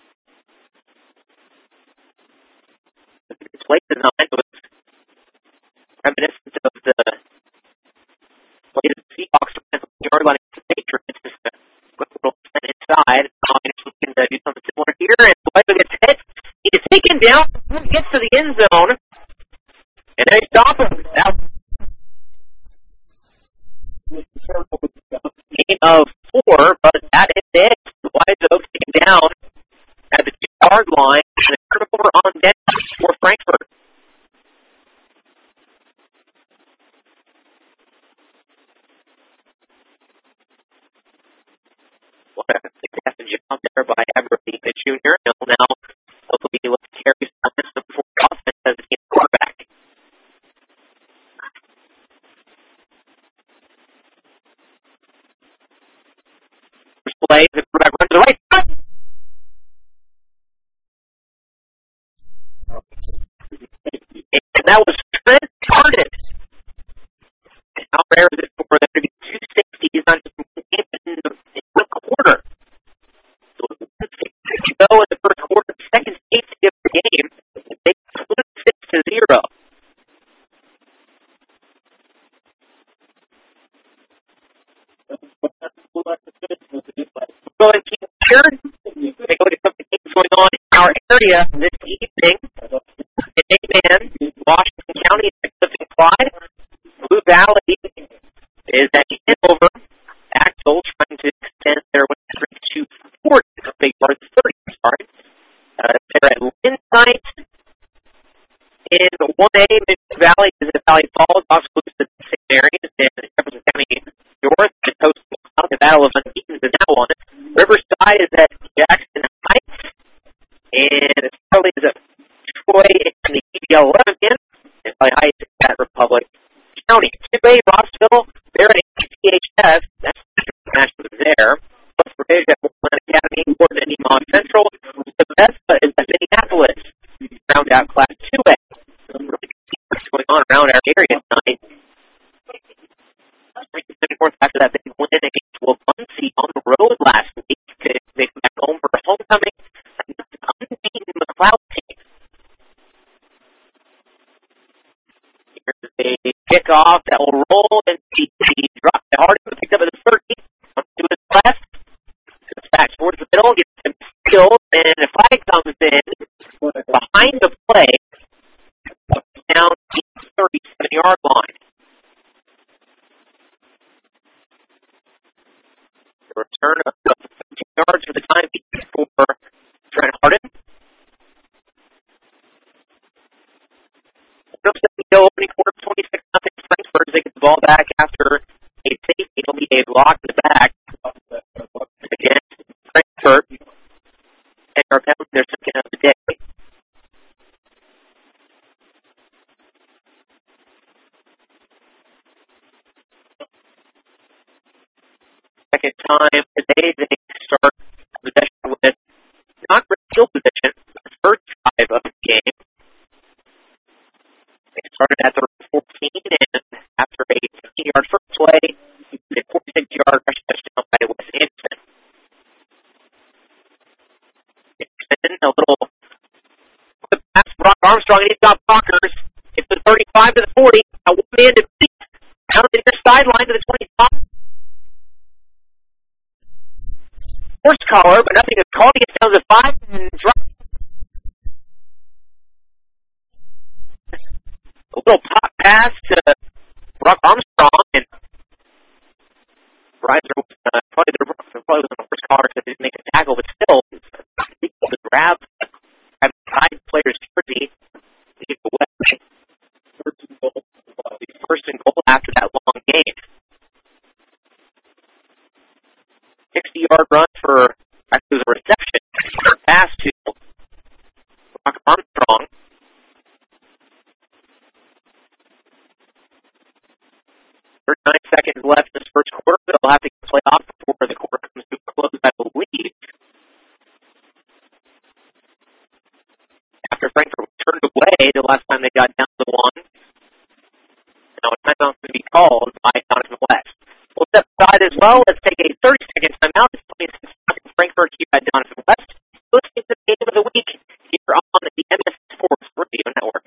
Speaker 2: The play design was reminiscent of the play that the Seahawks ran from the yard line against the Patriots. Just a quick little send inside. Anderson can uh, do something similar here, and Lorenzo gets hit. He is taken down, gets to the end zone, and they stop him. That gain of four, but that is it. Lorenzo taken down at the two-yard line, and a turnover on deck for Frankfurt. What a fantastic job there by Abercrombie Junior He'll now hopefully look to carry some system for offense as a team quarterback. First play, the quarterback runs to the right side. And that was Trent Hardin. And how rare is it for there to be two safeties on just in one quarter? So it was one safety to go in the first quarter, the second safety of the game. They split six to zero. Go ahead and keep here. Take a look at something going on in our area this evening. In Amen, Washington County, Clifton Clyde. Blue Valley is at Hanover. Axel trying to extend their win streak to forty. Big part thirty, sorry. Uh, they're at Lindside In one A, Michigan Valley is at Valley Falls, also loses to Saint Mary's, and Jefferson County North is hosting the Battle of Unbeaten in that one. Riverside is at Jackson Heights, and Starley is at Troy in the E B L eleven again, and Valley Heights is at Republic County. two A, Rossville, they're at T H F, that's the matchup there. West Bridge at Woodland Academy, Fort Mont Central. Bethesda is at Minneapolis. Round out Class two A. What's going on around our area tonight? North after that big win against Wabunsee on the road last week. They come back home for homecoming. Unbeaten McLeod team. Here's a kickoff that will roll and he dropped it hard. Picked up at the thirty. To his left. Goes back towards the middle. Gets him killed. And a flag comes in behind the play. Down to the thirty-seven-yard line. The return of fifteen yards for the time being for Trent Harden. Opening quarter, twenty-six nothing Frankfurt as they get the ball back after a safety. It'll be a block in the back. Again, Frankfurt. And our penalty, their second of the day. Second time today, they start possession with not great field position. The first drive of the game. They started at the fourteen, and after a fifteen-yard first play, a forty-six-yard rush touchdown by Wes Anderson. Anderson, a little quick pass. Brock Armstrong, and he's got blockers. It's the thirty-five to the forty. A one-man defeat. Down to the near sideline to the twenty-five. First caller, but nothing is called. He gets down to the five and drops. A little pop pass to Brock Armstrong, and Reiser was uh, probably, the, probably was on the first caller to make a tackle, but still, able to grab, grab the side player's jersey, lead away. First and goal. First and goal after that long gain. sixty-yard run for, actually, it was a reception. Pass to Brock Armstrong. thirty-nine seconds left in this first quarter. They'll have to get play off before the quarter comes to a close, I believe. After Frankfurt was turned away the last time they got down to one. Now a timeout to be called by Donovan West. We'll step aside as well. Let's take a thirty-second timeout. It's twenty-six seconds Frankfurt here by Donovan West. Listening to the game of the week here on the M S Sports Radio Network.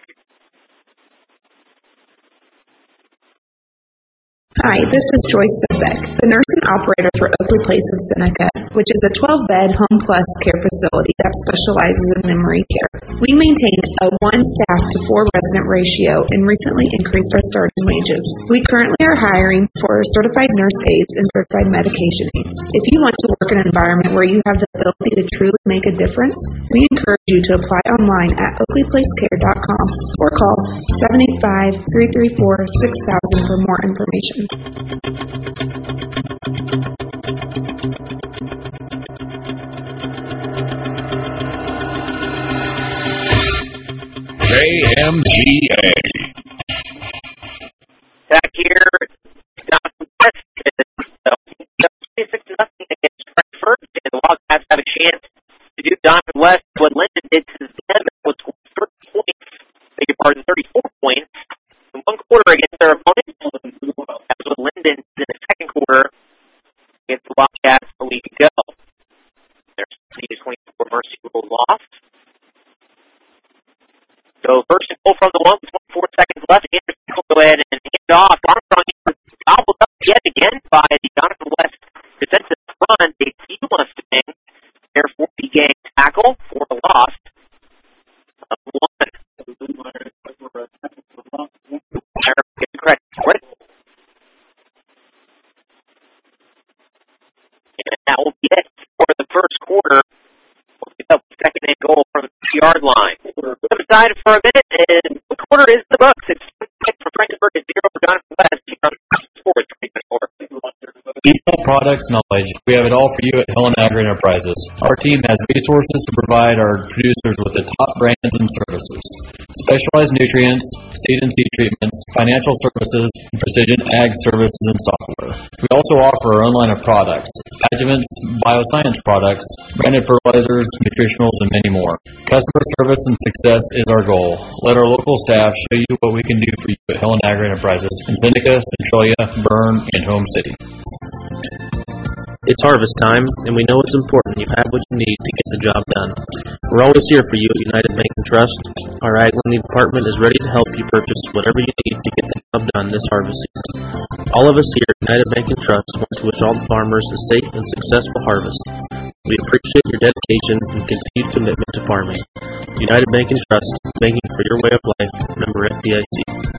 Speaker 17: Hi, this is Joyce Beck, the nurse and operator for Oakley Place of Seneca, which is a twelve-bed Home Plus care facility that specializes in memory care. We maintain a one-staff to four-resident ratio and recently increased our starting wages. We currently are hiring for certified nurse aides and certified medication aides. If you want to work in an environment where you have the ability to truly make a difference, we encourage you to apply online at oakley place care dot com or call seven eight five, three three four, six thousand for more information.
Speaker 16: K M G A.
Speaker 2: Back here, Donovan West is twenty-six to nothing against Frankfurt, and the Wildcats have a chance to do Donovan West what Linden did to them, was thirty points, beg your pardon, thirty-four points in one quarter against their opponent. That was what Linden did in the second quarter against the Wildcats a week ago. Their twenty to twenty-four Mercy rule lost. So first and goal from the one with twenty-four seconds left. Anderson will go ahead and hand off. Armstrong gobbled up yet again by the Donovan West defensive front. They must have been their forty-game tackle for a loss of one. Get the credit for it. And that will be it for the first quarter. We'll pick up the second and goal from the yard line. side for a minute, and the quarter is the books. It's for Frankfurt, it's zero for Jonathan West. Sports twenty twenty-four.
Speaker 18: People, products, knowledge. We have it all for you at Helen Agri Enterprises. Our team has resources to provide our producers with the top brands and services. Specialized nutrients, seed and seed treatments, financial services, and precision ag services and software. We also offer our own line of products, adjuvants, bioscience products, branded fertilizers, nutritionals, and many more. Customer service and success is our goal. Let our local staff show you what we can do for you at Helen Agri Enterprises in Seneca, Centralia, Bern, and Home City.
Speaker 19: It's harvest time, and we know it's important you have what you need to get the job done. We're always here for you at United Bank and Trust. Our Ag Lending Department is ready to help you purchase whatever you need to get the job done this harvest season. All of us here at United Bank and Trust want to wish all the farmers a safe and successful harvest. We appreciate your dedication and continued commitment to farming. United Bank and Trust, banking for your way of life. Member F D I C.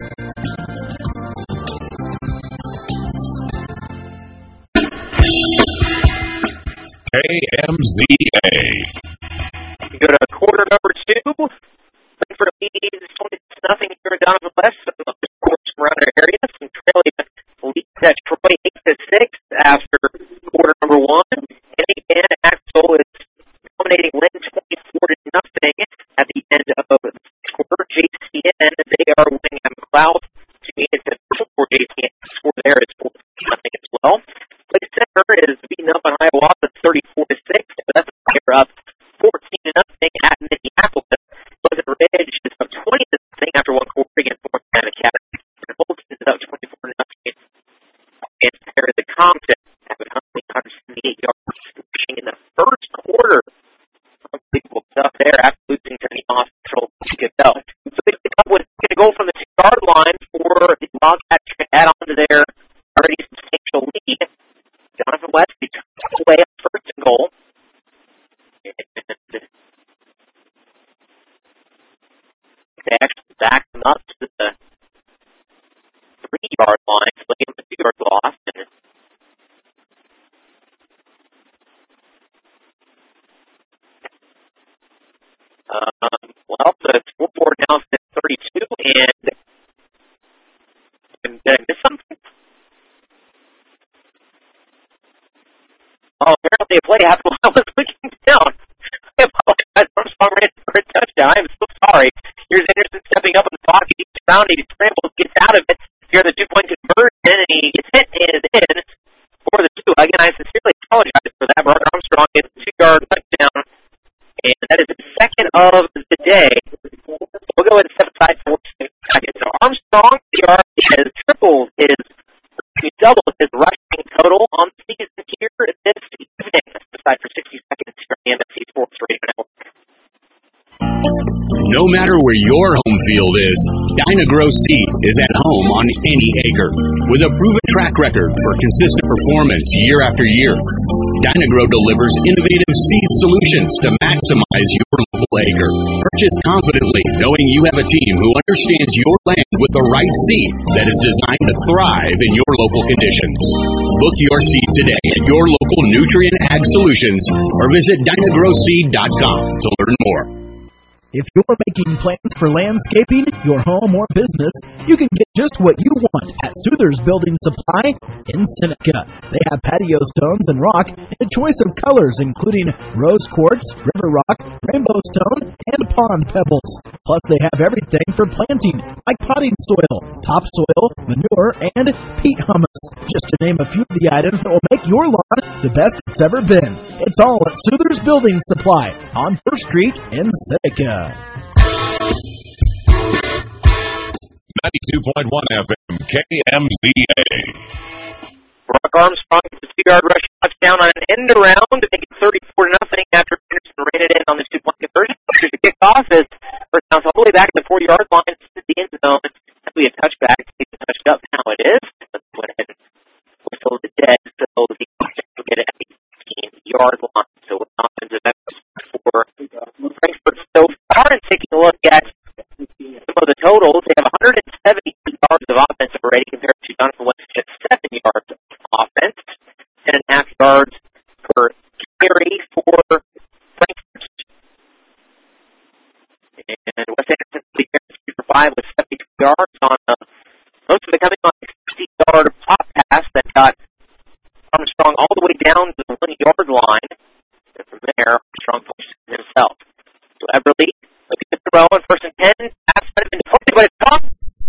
Speaker 16: K M Z A.
Speaker 2: We go to quarter number two. Frankfurt leads twenty to nothing here at Donovan West. Some of the scores from around our area. Centralia leads at Troy eight to six after quarter number one. And again, Axel is dominating Lynn twenty-four to nothing at the end of the quarter. J C N, they are winning at McLeod. It's a for J C N. The score there is four to nothing as well. Lake Center is beating up on Hiawatha thirty-four to six. That's a pair up fourteen to nothing at Minneapolis. Pleasant Ridge is up twenty to nothing after one quarter against North Carolina Academy. And Bolton is up twenty-four to nothing against Paris at Compton. That would one hundred seventy-eight yards rushing in the first quarter. Unbelievable stuff there after losing to the hospital to get out. So they pick up with going to go from the two-yard line for the Wildcats to add on to their already substantial lead. Jonathan West, he took away on first and goal. And they actually backed him up to the three-yard line, so they gave him a two-yard loss. And um, well, the scoreboard now is thirty-two, and, and did I miss something? Oh, apparently a play happened while I was looking down. I apologize. Armstrong ran for a touchdown. I'm so sorry. Here's Anderson stepping up in the pocket. He's around it. He scrambles, gets out of it. Here the two-point conversion, and he gets hit and is in for the two. Again, I sincerely apologize for that. Mark Armstrong gets a two-yard touchdown, and that is the second of the day. We'll go ahead and step aside for one second. So Armstrong, P R, has tripled his, he doubled his rushing total on the season here this evening. Aside for sixty seconds here on the M S C Sports Radio Network.
Speaker 1: No matter where your home field is, Dyna-Gro Seed is at home on any acre. With a proven track record for consistent performance year after year, Dyna-Gro delivers innovative seed solutions to maximize your local acre. Purchase confidently, knowing you have a team who understands your land with the right seed that is designed to thrive in your local conditions. Book your seed today at your local Nutrient Ag Solutions or visit Dyna Gro Seed dot com to learn more.
Speaker 14: If you're making plans for landscaping, your home or business, you can get just what you want at Souther's Building Supply in Seneca. They have patio stones and rock in a choice of colors, including rose quartz, river rock, rainbow stone, and pond pebbles. Plus, they have everything for planting, like potting soil, topsoil, manure, and peat humus, just to name a few of the items that will make your lawn the best it's ever been. It's all at Souther's Building Supply on First Street in Seneca.
Speaker 16: ninety-two point one F M, K M Z A.
Speaker 2: Brock Armstrong gets a two-yard rush touchdown on an end around to make it thirty-four to nothing after Henderson ran it in on the two-point conversion. There's a kickoff as first down all the way back to the forty-yard line to the end zone. That'll be a touchback. It's touched up now. It is. Let's go ahead and whistle the dead. So the Eagles will get it at the fifteen-yard line. So an offensive effort for Frankfurt so far. And taking a look at some of the totals, they have one hundred seventy yards of offensive rating compared to Jonathan West at seven yards of offense, ten and a half yards per carry for Frankfurt. And West Anderson drive with seventy-two yards on uh, most of it coming on a sixty-yard pop pass that got Armstrong all the way down to the one-yard line. And from there, Armstrong pushed himself. So Everly looking to throw on first and ten. Pass might have been deflected, but it's gone.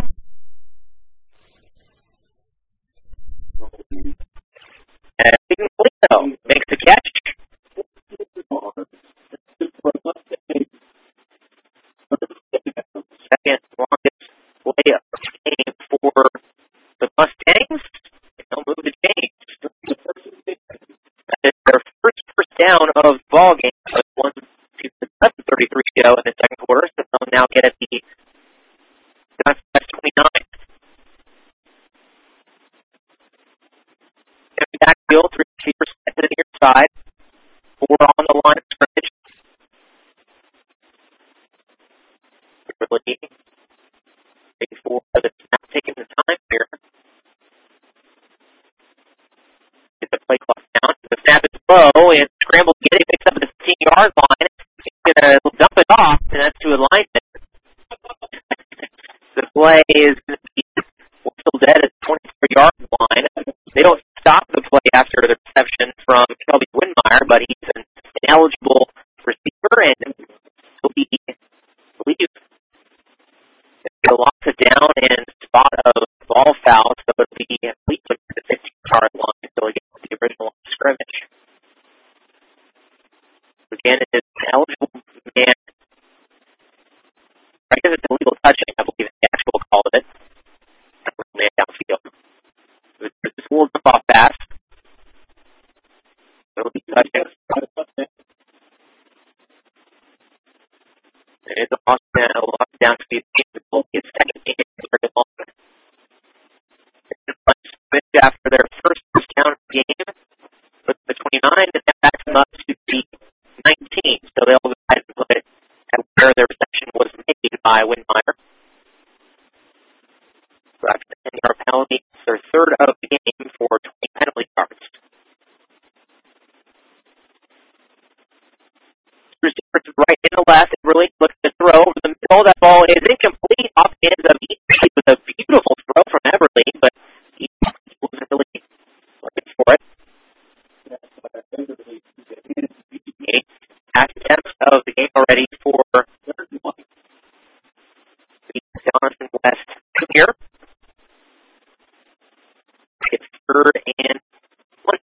Speaker 2: And Stephen Polito makes the catch. Second longest play of the game for the Mustangs. They'll move to James. That is their first first down of the ball game. One, two, seven thirty-three to go in the second quarter. So they'll now get at the that's twenty-nine. Empty backfield, three receivers to the near side. Four on the line of scrimmage. Really, four that's not taking the time here. Get the play clock down. The snap is low and scrambles to get it. Picks up at the fifteen-yard line. He's going to dump it off, and that's to alignment. The play is going to be still dead at the twenty-four-yard line. They don't stop the play after the reception from Kelby Winmeyer, but he's an ineligible receiver, and he'll be, I believe, he'll lock it down in spot of ball foul, so it'll be at least at the fifteen-yard line until he gets to the original scrimmage. Again, it is an eligible man. I guess it's illegal touching, I believe the actual call of it. Man downfield. There's this little jump off pass. It'll be touching. It is a loss downfield. It's second and very long. After their first first down of the game, with the twenty-nine, and that backs them up to the nineteen. So they'll go ahead and put it at where their reception was made by Winmeyer. So after the ten-yard penalty, it's their third of the game for twenty penalty yards. Receivers to the right and the left, and really looks to throw over the middle. That ball is incomplete off the hands of Easley with a beautiful throw from Everly, but he wasn't really looking for it. Eight half attempts of the game already for Jonathan West here. It's third and one.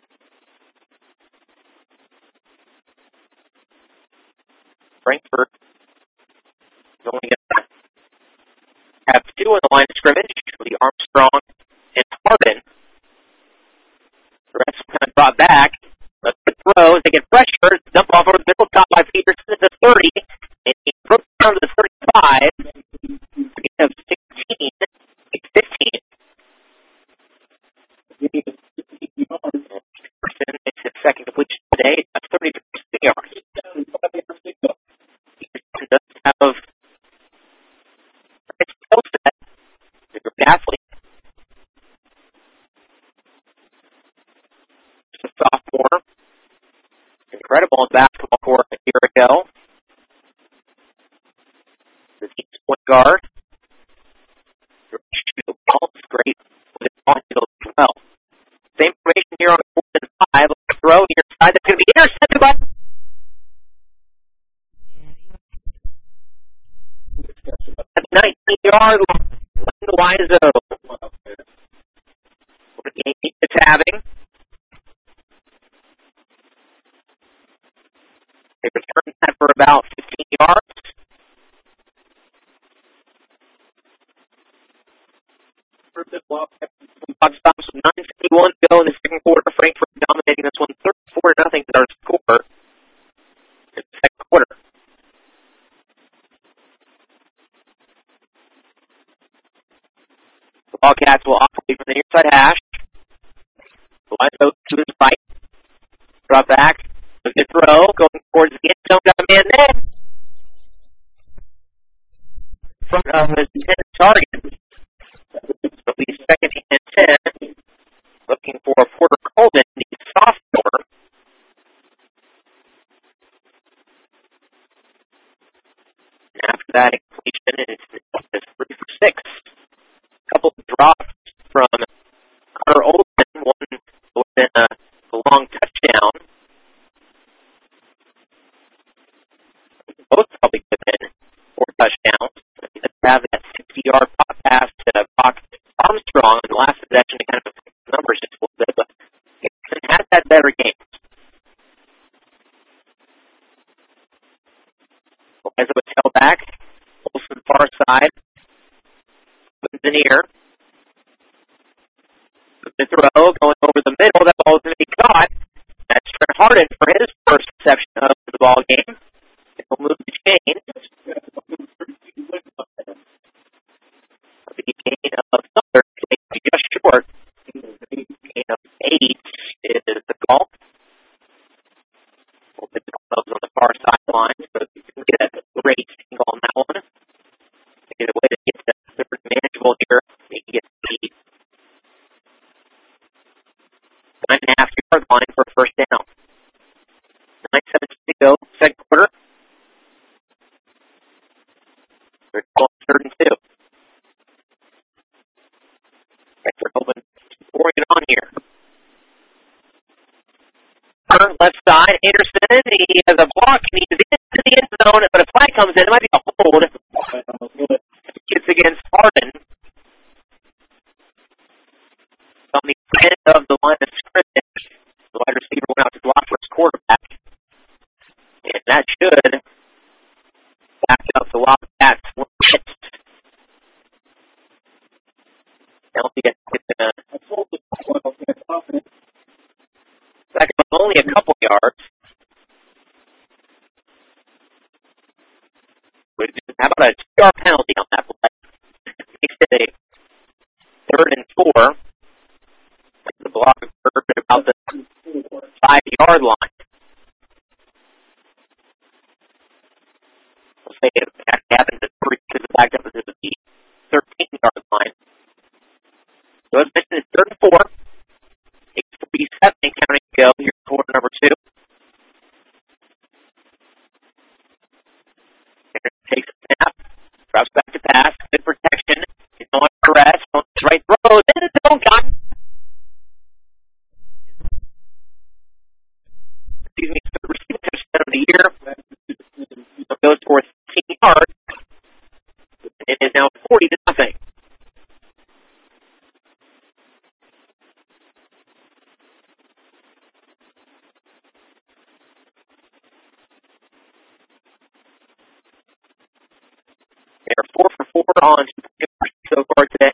Speaker 2: Frankfurt is only going to have two on the line of scrimmage. It'll be Armstrong and Harbin. The rest will kind of drop back. But the throws, they get pressure. Dump off over the middle, top by Peterson at the thirty. And he broke down to the thirty-five. We have sixteen. It's fifteen. Peterson makes his second completion today. That's thirty-three yards. Peterson does have a skill set. He's a great athlete. Just a sophomore. Incredible on the basketball court a year ago. The team's point guard. Shoot the ball. It's great with his ball skills as well. Same formation here on the fourth and five. A throw near side that's going to be intercepted by at the nineteen-yard line. Lane Wiseau. What a game it's having. They return that for about fifteen yards. Box stops with nine fifty-one to go in the second quarter. Frankfurt dominating this one thirty-four to nothing is our score in the second quarter. The Bobcats will operate from the near side hash. The line goes to his right. Drop back. A good throw. Going towards the end zone. Got a man there. Front of his intended target. So he's second and ten. Looking for Porter Coleman, the sophomore. And after that, a situation, and it's, it's three for six. A couple of drops from Connor Olsen, one within a, a long touchdown. Both probably could have been four touchdowns. Let's have that sixty-yard pop pass to Brock Armstrong in the last possession to kind of affect the numbers just a little bit, but Gibson has had better games. As it was held back, Olsen far side, Engineer. The throw going over the middle, that ball is going to be caught. That's Trent Harden for his first reception of the ball game. It will move the chain. The gain of Southern is just short. The gain of eight is the call. We'll put themselves on the far sideline, so you can get a great angle on that one. Maybe the way to get the third manageable here, they can get the nine and a half yard line for a first down. Nine seventeen to go, second quarter. They're third and two. They're hoping pouring it on here. Left side, Anderson, he has a block, and he's into the end zone, but a flag comes in, it might be a hold. Gets against Harden. On the end of the line of scrimmage, the wide receiver went out to block for his quarterback. And that should back up the Wildcats when hits. That'll be a Back up only a couple yards. How about a two-yard penalty on that play? Makes it a third and four. The block occurred at about the five-yard line. We'll say it happens at three because the back up is at the thirteen-yard line. So as mentioned, it's third and four. Takes forty-seven and counting to go here in quarter number two. Takes a snap, drops back to pass, good protection. He's on the rest, on his right throw, then it's zone got. Excuse me, third receiving touchdown of the year. So goes for fifteen yards. It is now forty to nothing. They are four for four on so far today.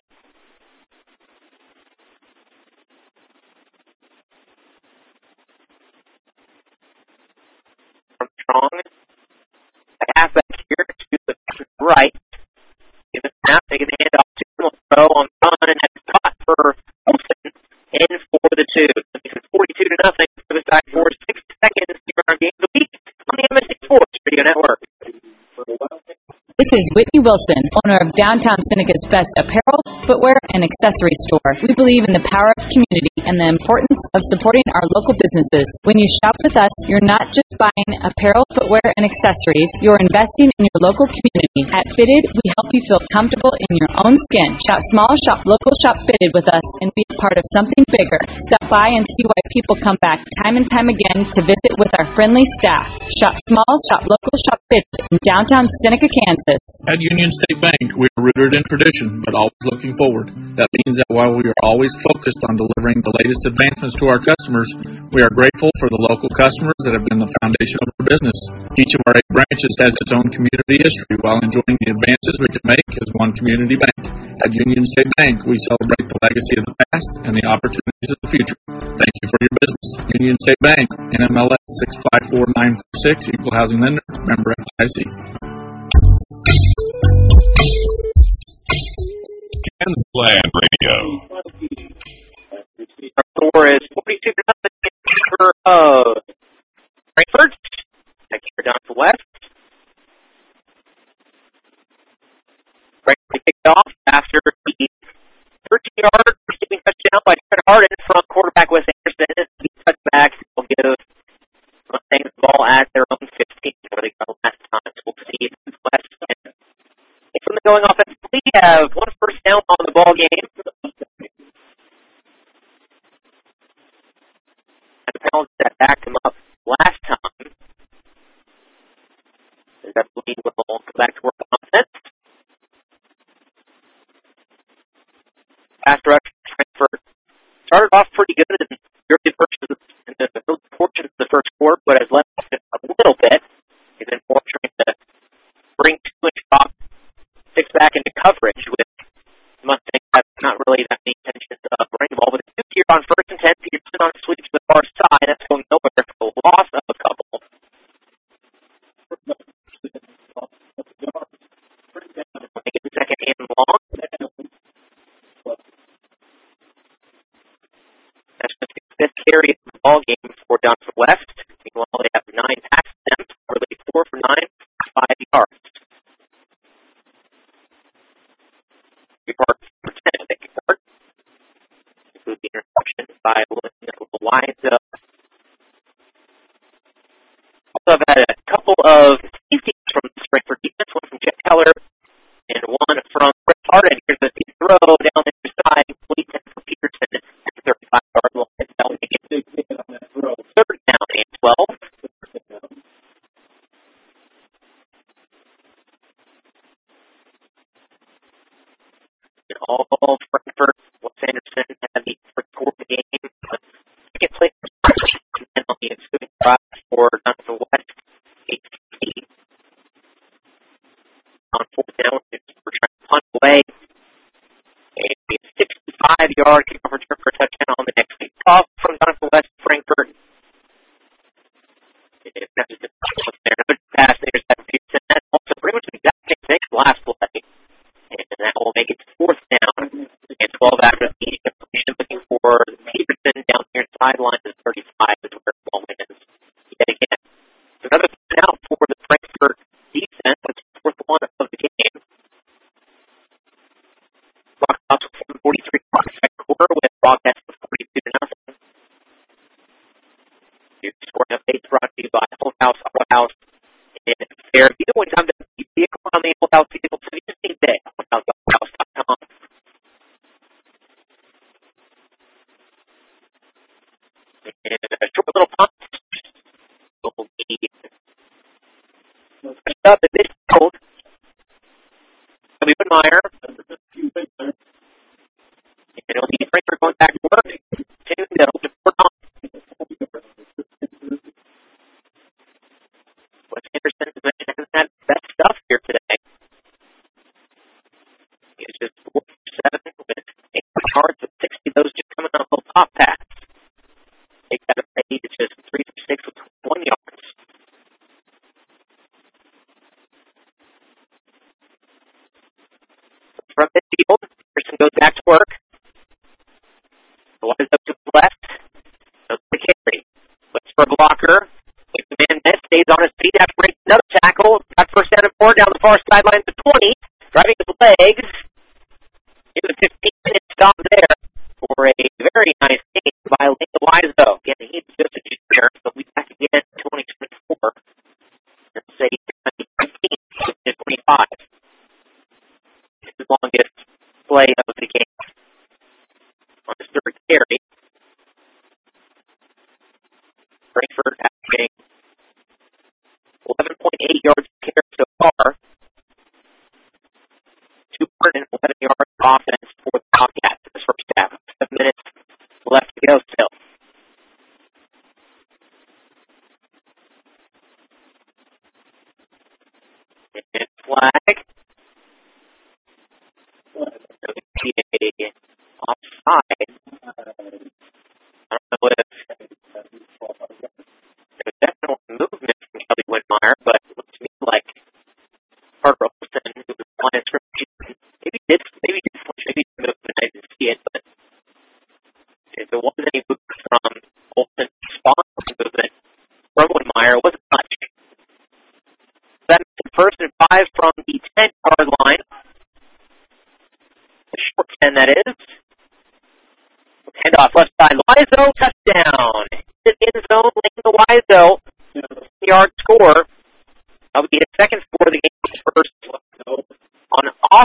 Speaker 2: Armstrong, a halfback here to the right. Give it snap, taking the handoff to him. Throw on the run, and that's caught for Olsen. In for the two. It's forty-two to nothing. For the side for six seconds. Here our game of the week on the M S C Sports Radio Network.
Speaker 20: This is Whitney Wilson, owner of Downtown Seneca's best apparel, footwear, and accessory store. We believe in the power of community and the importance of supporting our local businesses. When you shop with us, you're not just buying apparel, footwear, and accessories, you're investing in your local community. At Fitted, we help you feel comfortable in your own skin. Shop small, shop local, shop Fitted with us, and be a part of something bigger. Stop by and see why people come back time and time again to visit with our friendly staff. Shop small, shop local, shop Fitted in downtown Seneca, Kansas.
Speaker 21: At Union State Bank, we are rooted in tradition, but always looking forward. That means that while we are always focused on delivering the latest advancements to our customers, we are grateful for the local customers that have been the foundation of our business. Each of our eight branches has its own community history while enjoying the advances we can make as one community bank. At Union State Bank, we celebrate the legacy of the past and the opportunities of the future. Thank you for your business. Union State Bank, N M L S six five four nine four six, Equal Housing Lender, member F I C.
Speaker 16: Kansas Land Radio.
Speaker 2: Our score is forty-two to nothing in favor of Frankfurt. Next year down to the west. Frankfurt kicked off after the thirteen-yard receiving touchdown by Trent Harden from quarterback Wes Anderson. The touchbacks will give Mustangs the ball at their own fifteen, where they got last time. So we'll see if it's West can going offensively. We have one first down on the ball game. And the penalty that backed him up last time. That believe will go back to work on offense. Pass rush, Frankfurt started off pretty good in the early portions in the early portions of the first quarter, but has left a little bit. He's been more trying to bring two-inch drop, six back into coverage with Mustang. That's not really that many intentions of running the ball, but it's two here on first and ten. Peterson on sweep to the far side. That's going nowhere for the loss of a couple. Make it second and long. That's the fifth carry of the ball game for Johnson West. Meanwhile, they have nine pass attempts, really four for nine, five yards. Three yards for ten, I think. Include the interception by Eliza. Also, I've had a couple of safeties from the Frankfurt defense, one from Jeff Keller and one from Brett Harden. Here's a deep throw down the other side, complete for Peterson at the thirty-five yard line. That will make it third down and twelve. And all Frankfurt, Wes Anderson had the first quarter of the game. Second place and on the ensuing drive for Johnson West. H P on fourth down, we're trying to punt away. A sixty-five yard kickoff return for a touchdown on the next week. Off from Johnson West, Frankfurt. It's not just a another pass there to Peterson. That's also pretty much the exact same thing as last play. And that will make it fourth down and twelve after the completion. Looking for Peterson down here sideline to thirty-five is where the ball is yet again. So another out for the Frankfurt defense. That's the fourth one of the game. Rock up to seven forty-three second quarter with broadcast of forty-two to nothing. Your scoring updates brought to you by Old House, Auto House, and Fair. If you know what time to be vehicle on the Old House vehicle, so you just need day. Old House dot com. And a short little punt. Will be pushed up at this field. W. Whitmire. And it'll be Frankfurt going back to work. Two to open four on. Wes Anderson hasn't had the best stuff here today. He's just four for seven with eight yards with sixty. Those just coming on a little top pass. Take that up eight. It's just three for six with twenty-one yards. From midfield, Peterson goes back to work. The line is up to the left. Goes to the carry. Looks for a blocker. If the man miss, stays on his feet after breaking another tackle. Got first down and four down the far sideline to twenty. Driving his legs. It was a fifteen minute stop there for a very nice game by Lane Wiseau. Again, he's just a junior, so we back again in twenty twenty-four. Let's say fifteen to twenty-five. It's the longest play of the game on his third carry. Frankfurt averaging eleven point eight yards per carry so far. two hundred eleven yards of offense for the Bobcats in this first half. Seven minutes left to go still. And flag. A offside. I don't know if there was definitely movement from Kelly Whitmire, but it looks to me like Parker Olsen, who was the line of scrimmage, maybe did, maybe did, maybe did movement. I didn't see it, but if there wasn't any movement from Olsen, response movement from Whitmire, it wasn't much. That's the first and five from the ten yard line. The short ten, that is. Handoff left side. Wiseau, touchdown. Hit in zone, Lane to Wiseau. Yard score. That would be his second score of the game. First on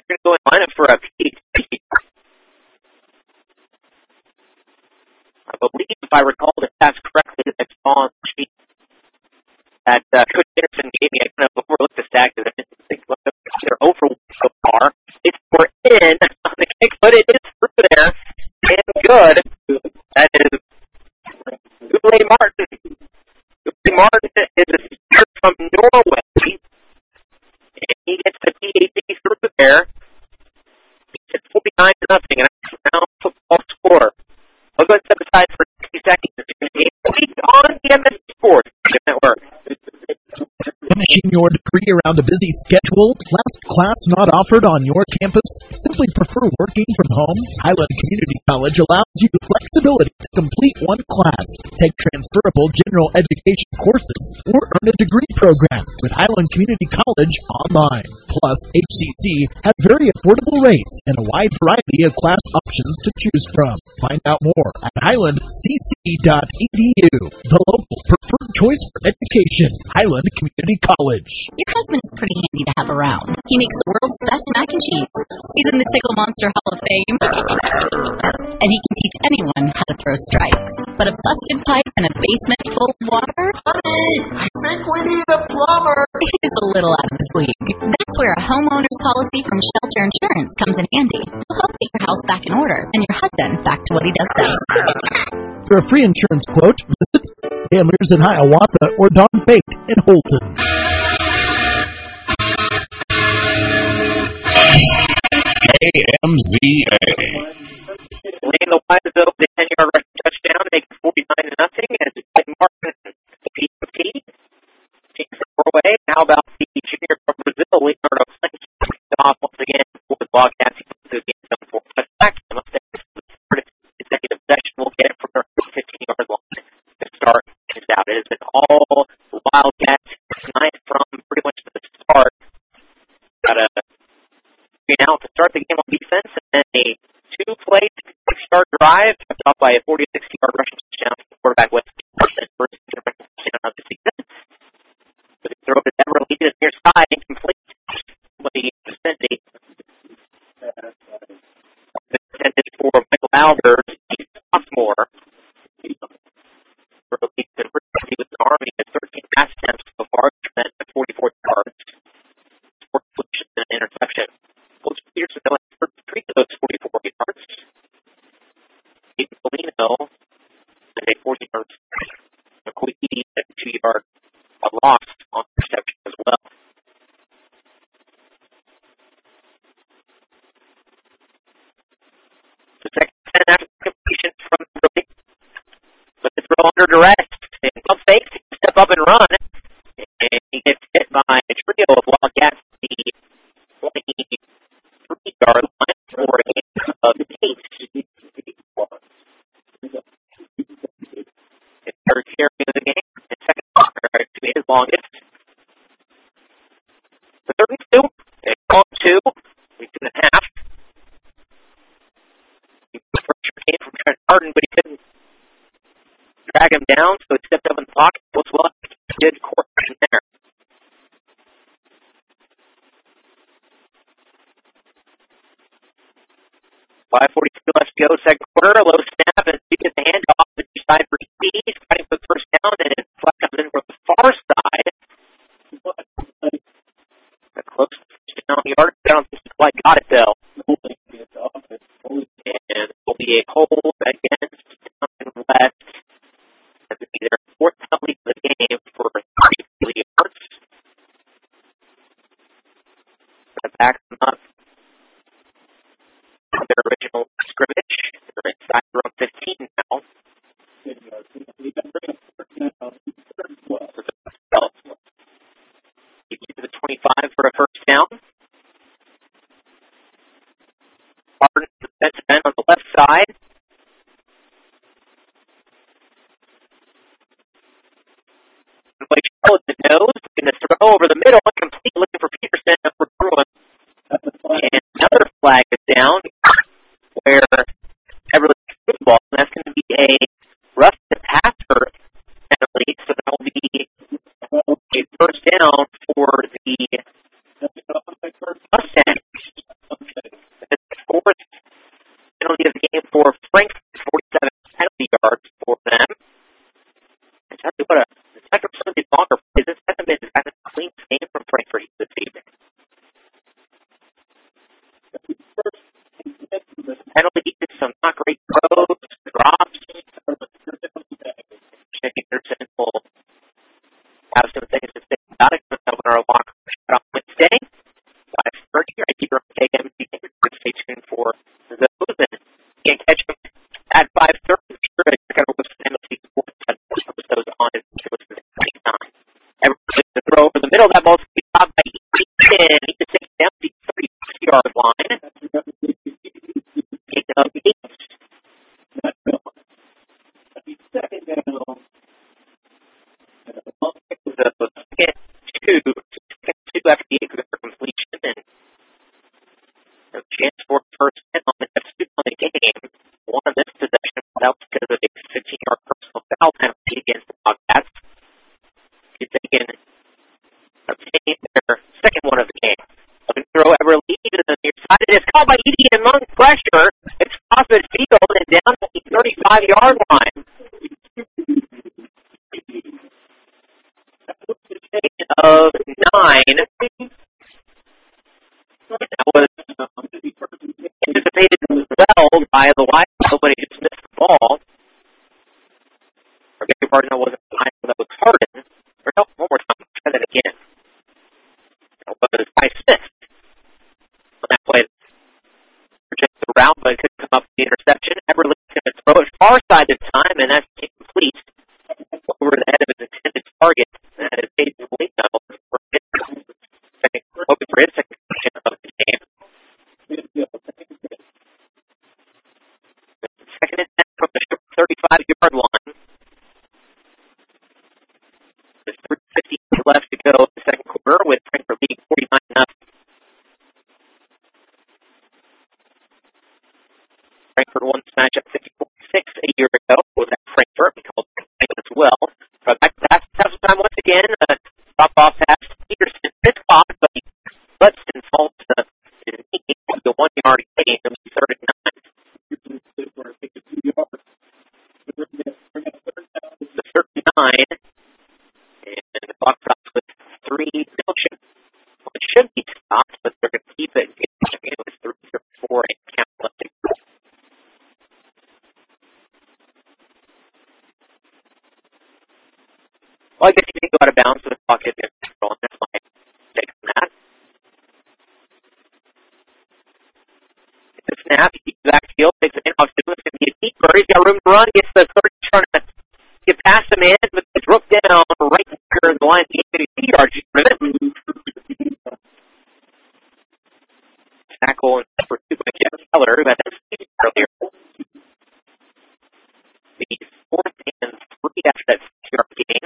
Speaker 2: They're going to go in lineup for a P H D. I believe, if I recall the stats correctly, that I saw on the sheet that uh, Coach Anderson gave me. I kind of overlooked the stat because I didn't think about it. They're over so far. It's for in on the kick, but it is through there. And good. That is Goulet Martin. Goulet Martin is a speaker from Norway. And he gets the P H D through there. It's forty-nine to nothing. And that's now football score. I'll go ahead and step aside for sixty seconds. It's going to be a week on the M S Sports Network.
Speaker 14: Finishing your degree around a busy schedule? Last class not offered on your campus? Simply prefer working from home? Highland Community College allows you the flexibility to complete one class, take transferable general education courses, or earn a degree program with Highland Community College online. Plus, H C C has very affordable rates and a wide variety of class options to choose from. Find out more at highland c c dot e d u, the local preferred choice for education. Highland Community College.
Speaker 3: Your husband's pretty handy to have around. He makes the world's best mac and cheese. He's in the Pickle Monster Hall of Fame. And he can teach anyone how to throw strikes. But a busted pipe and a basement full of water? Honey, I think we need a plumber. He's a little out of his league. That's where a homeowner's policy from Shelter Insurance comes in handy. It'll help get your house back in order and your husband back to what he does best.
Speaker 14: For a free insurance quote, visit Handlers in Hiawatha or Don Fate in Holton.
Speaker 16: K M Z A.
Speaker 2: Laying the wide over the ten-yard rushing touchdown, making forty-nine to nothing. As Clayton Martin, the P F T, takes it Norway. How about the junior from Brazil, Leonardo Flint, off once again for the Wildcats. He puts the game done for a touchback. The Mustangs, the third consecutive possession, will get it from their fifteen-yard line to start things out. It has been all the Wildcats tonight from pretty much the start. Got a out to start the game on defense, and then a two-play, six-yard drive, topped off by a forty to sixty-yard rushing touchdown from quarterback West Johnson, first rushing touchdown of the season. So they throw to Deborah Lee to the near side, incomplete. Somebody in the vicinity. Intended for Michael Albert, Steve Sophomore. For the lead to Richie with the Army at thirteen pass attempts so far, and forty-four yards. Four completions and an interception. Coach Peterson, though, has three of those forty-four yards. Aiden Polino and a forty-yard McQueen at a two-yard loss on reception as well. The second ten after completion from the rookie. But the throw under duress. And pump fakes, he can step up and run. And he gets hit by a trio of Wildcats. The twenty-three-yard line for a gain of eight. It's third carry of the game. And second to his longest. The third and two. They call two. Week two and a half. The pressure came from Trent Harden, but he couldn't drag him down, so he stepped up in the pocket. Looks well. Did court there. five forty-two left to go, second quarter. A low snap, and he gets the handoff to the side for speed. Fighting for the first down, and it flat comes in from the far side. A close down yard. I don't think he quite got it, though. And it will be a hold against Duncan West. That would be their fourth penalty of the game for three yards. That backs them up. Their original scrimmage. They're inside their own fifteen now. You get to the twenty-five for a first down. Martin, the defensive end on the left side. Blake Charlotte the nose, going to throw over the middle, complete, looking for Peterson for Bruin. And another flag is down where Everly football, and that's going to be a rough to passer penalty, so that will be a first down for the Mustangs. middle. That ball's going to be caught by Easton. He just takes it down to the thirty-six-yard line. Take up eight. Second down. The second two, second two after the eight completion, and a chance for first hit on the on the game. One of this possession, that was because of a fifteen-yard personal foul penalty against the Bobcats. He's taken obtained their second one of the game. Looking to throw ever lead to the near side. It is called by Edie among pressure. It's off his field and down to the thirty-five-yard line. Of nine. That was anticipated well by the wide, but he just missed the ball. Or beg your pardon, that wasn't behind, that was Harden. Or no, one more time, try that again. That was by Smith. On that play, just the route, but it couldn't come up with the interception. Everly going to throw it far side this time, and that's incomplete. Over the head of his intended target. That is Peyton Molina for his second, hoping for his second position of the game. Second and ten from the thirty-five-yard line. There's three fifty left to go in the second quarter with Frankfurt leading forty-nine nothing. Frankfurt won this matchup fifty-four six a year ago. Was at Frankfurt. We called it as well. But back to pass, pass time once again. Uh, drop off pass to Peterson. This clock, but Weston falls to his knee. The one yard gain. It was third and nine. The third and nine. And the clock stops with three motion. Well, it should be stopped, but they're going to keep it. It was three thirty-four and count left to go. Well, I guess you didn't go out of bounds with the clock hit the control, and that's my take on that. It's a snap, he keeps backfield, takes it in off Doom, it's going to be a deep bird, he's got room to run, gets the third, trying to get past him in, but it's roped down right there in the line, the eighty yards from it. Tackle and for two by Jeff Keller, who had that speed earlier. The fourth and three after that six-yard gain.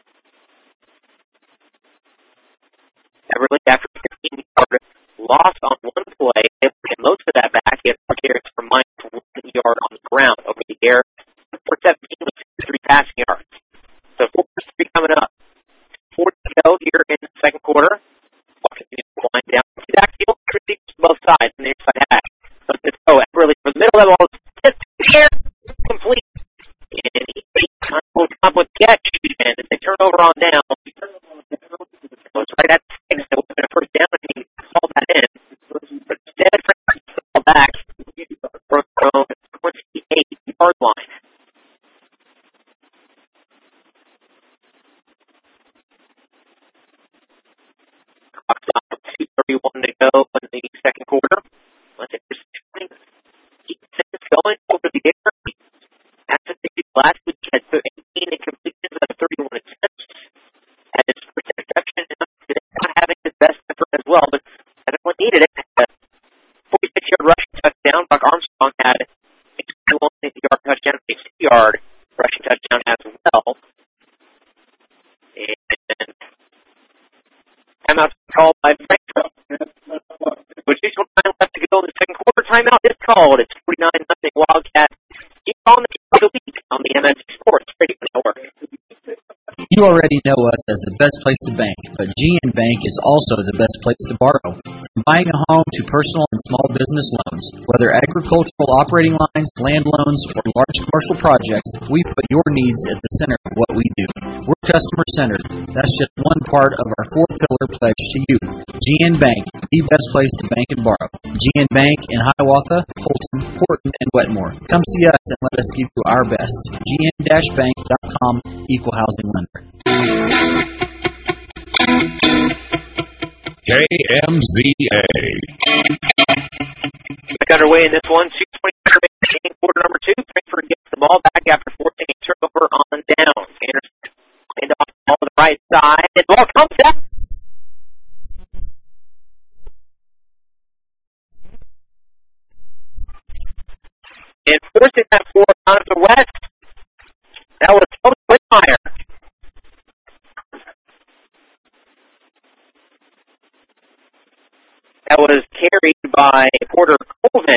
Speaker 2: Everly, after fifteen yard loss on one play, and most of that back, he had four carries for minus one yard on the ground over the air. For seventeen with three passing yards. So four three coming up. Four to go here in the second quarter. Ball continues to wind down. See that field receivers both sides in the inside half. So let's go. Everly from the middle of the ball. Just here, complete. And he will come up with catch. And they turn over on down. So it's right at six. They would have been a first down and he called that in. But instead, Frank fell back from the twenty-eight-yard line. Clock stop with two thirty-one to go in the second quarter. Let's keep things going over the air. After the last week, he had eighteen incompletions out of thirty-one attempts. Had his first interception, and not having his best effort as well, but everyone needed it. A forty-six-yard rushing touchdown. Buck Armstrong had a twenty-one-yard touchdown, a sixty-yard rushing touchdown as well. And timeout called by Frankfurt. With just one time left to go in the second quarter, timeout is called. It's forty-nine nothing Wildcats. Keep on the week on the M S Sports Radio Network.
Speaker 5: You already know us as the best place to bank, but G N Bank is also the best place to borrow. From buying a home to personal and small business loans, whether agricultural operating lines, land loans, or large commercial projects, we put your needs at the center of what we do. We're customer-centered. That's just one part of our four-pillar pledge to you. G N Bank, the best place to bank and borrow. G N Bank in Hiawatha, Holton, Horton, and Wetmore. Come see us and let us give you our best. G N bank dot com, Equal Housing Lender.
Speaker 16: K M Z A.
Speaker 2: Back underway in this one. two twenty-three quarter number two. Frankfurt gets the ball back after forcing a turnover on downs. Anderson hand off the ball to the right side. The ball comes out forcing that for Jonathan West. That was Toby Whitmire. That was carried by Porter Colvin.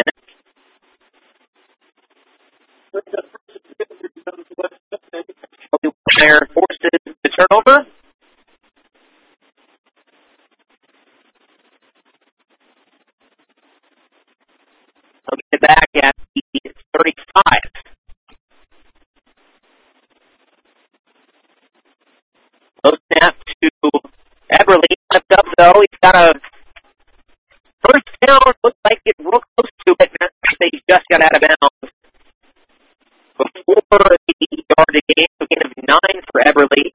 Speaker 2: Toby Whitmire forces the turnover. I'll get back at the thirty-five. Low snap to Eberly. Left up though. He's got a first down. Looks like it's real close to it. He just got out of bounds before the yard of game. So gain of nine for Eberly.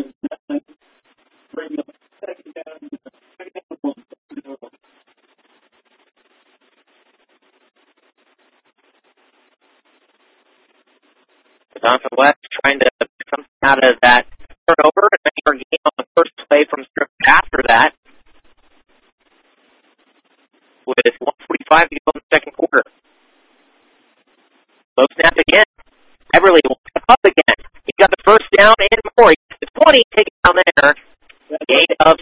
Speaker 2: Jonathan West trying to come out of that turnover and make our game on the first play from script after that. With one forty-five to go in the second quarter. Low snap again. Eberly will step up again. He got the first down and more. He gets the twenty, take it down there. Gain of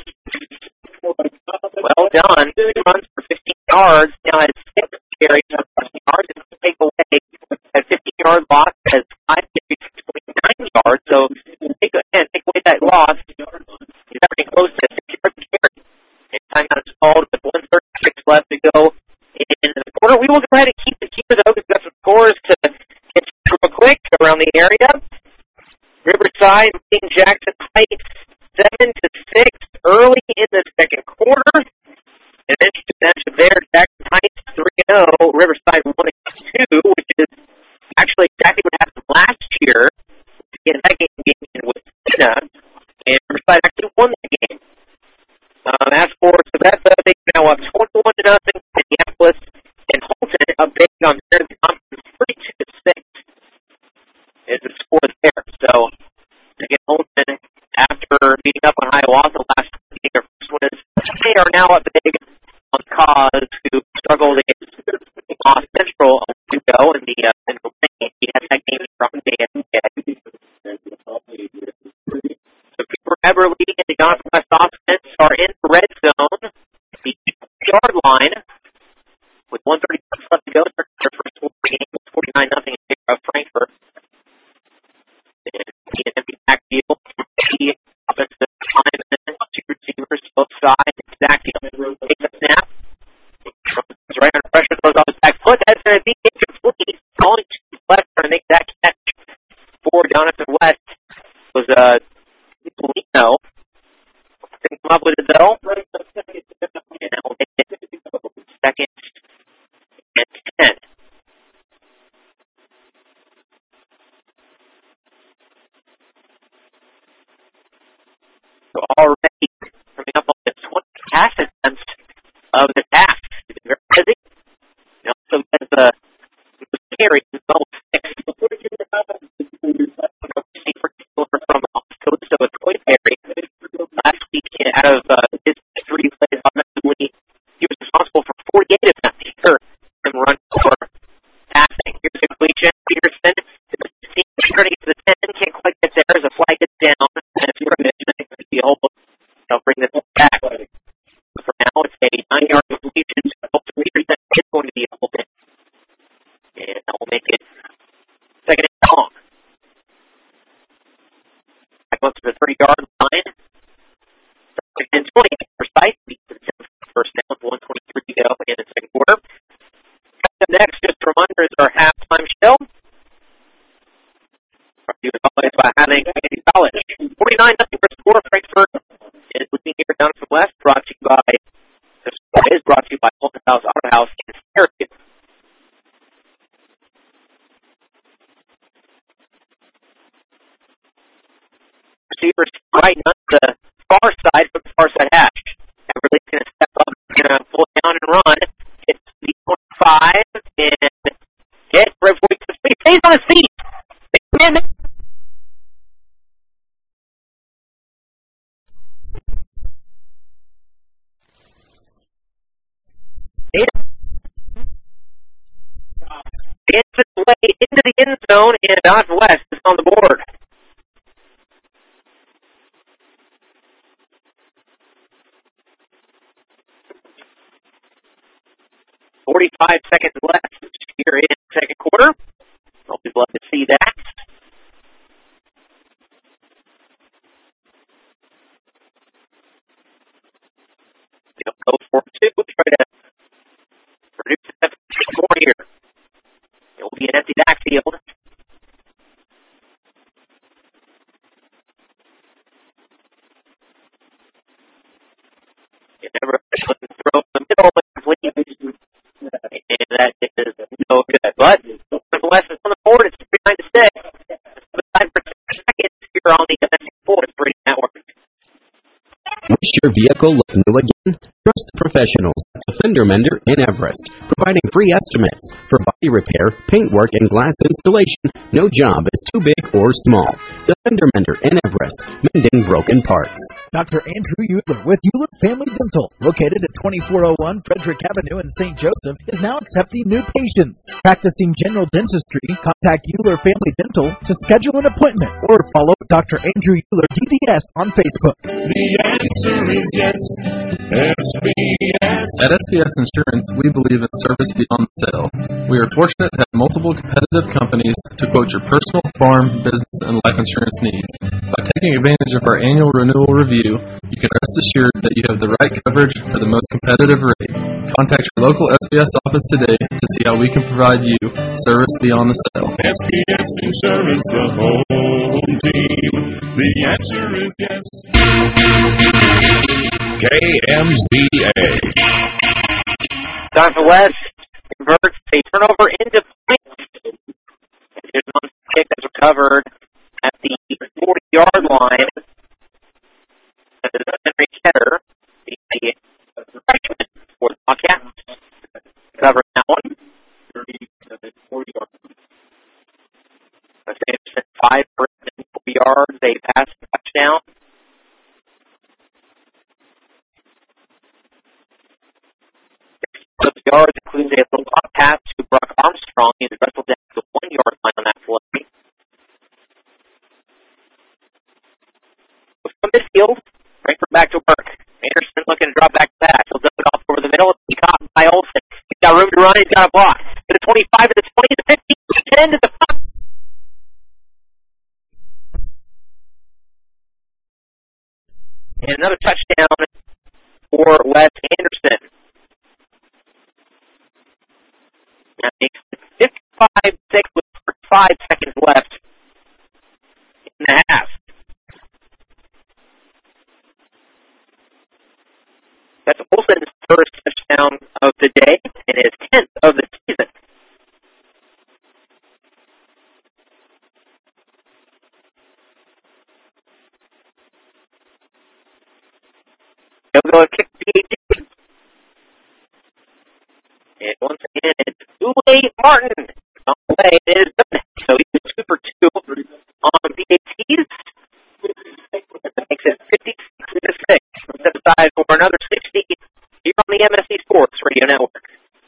Speaker 2: well done. He runs for fifteen yards. Now has six carries for fifteen yards and take away a fifteen-yard loss as five carries for twenty-nine yards. So take again, take away that loss. He's averaging close to six yards per carry. And timeout is called with one thirty-six left to go in the quarter. We will go ahead and keep the keeper though. We've got some scores to get real quick around the area. Riverside beating Jackson Heights seven to six early in the second quarter. And then you matchup there, Jackson Heights three and oh, Riverside one and two, which is actually exactly what happened last year. Again, that game game in Wisconsin, and Riverside actually won that game. Um, as for Sabetha, they're now up twenty-one to nothing. Minneapolis and Holton up big on their conference, thirty-two to six is the score there. So again, Holton, after beating up on Hiawatha last week, their first one is they are now up big on the cause who struggled against Moss Central a week ago in the uh, Central game. He had that game from the J F K. So Cooper Eberly and the Jonathan West offense are in the red zone, the yard line, with one thirty-six left to go. Their first score of the game was forty-nine nothing in favor of Frankfort. And the empty backfield, the offensive linemen, two receivers, both sides, exactly takes a snap. It's right under pressure, throws off his back foot. That's going to be incomplete. Calling to his left trying to make that catch for Jonathan West was uh, Polino. Didn't come up with it though. And that will make it second and ten. So already coming up on the twenty pass attempts of the half. It's been very busy. He also has the carry as well as six. From Coast of Troy Perry last week out of uh, his three plays offensively. He was responsible for forty-eight of them. Sure, him run for passing. Here's a completion. Peterson to the fifteen, turning to the ten, can't quite get there as a flag gets down. And it's going to be almost, they'll bring this back. But for now, it's a nine-yard completion. So Peterson is going to be a hold in. And that will make it second and long. Back up to the thirty-yard line. Second and twenty, precisely. First down, one twenty-three to go in the second quarter. Coming up next, just a reminder, is our halftime show. Brought to you as always by Highland Community College. forty-nine nothing for score. Frankfort is leading here down from West. Brought to you by, the score is brought to you by Holton House Auto House in Syracuse. Receivers right on the far side from the far side hash. Everly's going to step up, going to pull down and run. It's the twenty-five, and get right before he stays on his feet. Man, It's way into the end zone, and Northwest is on the board. Forty-five seconds left here in the second quarter. Always love to see that. They'll go for two. Try to produce a more here. It will be an empty backfield. You never throw in the middle, but complete. And that is no good. But Northwest is on the board. It's behind the stick. Five for seconds here on the M S C Sports Radio Network.
Speaker 4: Wish your vehicle look new again? Trust the professionals at the Fender Mender in Everett, providing free estimates for body repair, paintwork, and glass installation. No job is too big or small. The Fender Mender in Everett, mending broken parts.
Speaker 14: Doctor Andrew Euler with Euler Family Dental, located at twenty-four oh one Frederick Avenue in Saint Joseph, is now accepting new patients. Practicing general dentistry, contact Euler Family Dental to schedule an appointment or follow Doctor Andrew Euler D D S on Facebook.
Speaker 6: The answer is yes, S B S.
Speaker 7: At S B S Insurance, we believe in service beyond the sale. We are fortunate to have multiple competitive companies to quote your personal, farm, business, and life insurance needs. By taking advantage of our annual renewal review, you can rest assured that you have the right coverage for the most competitive rate. Contact your local S B S office today to see how we can provide you service beyond the sale.
Speaker 6: S B S Insurance, the home team. The answer is yes.
Speaker 16: K M Z A.
Speaker 2: Northwest converts a turnover into points. Here's one kick that's recovered at the forty-yard line. That is Henry Ketter, the freshman for the Bobcats. Covering that one. forty yards. Anderson, five for forty yards. They pass touchdown. Those yards includes a little hot pass to Brock Armstrong. He's wrestled down to the one-yard line on that play. From midfield, Frankfurt back to work. Anderson looking to drop back to pass. He'll dump it off over the middle. It's caught by Olsen. He's got room to run. He's got a block. To the twenty-five, to the twenty, to the fifteen, to the ten, to the five. And another touchdown for Wes Anderson. That makes it fifty-five six with five seconds left in the half. That's Olsen's first touchdown of the day and his tenth of the season. He'll go and kick the eighteen. And once again, it's Ule Martin. On the way, it is good. So he's two for two on the A Ts. That makes it fifty-six to six. We'll set aside for another sixty here on the M S C Sports Radio Network.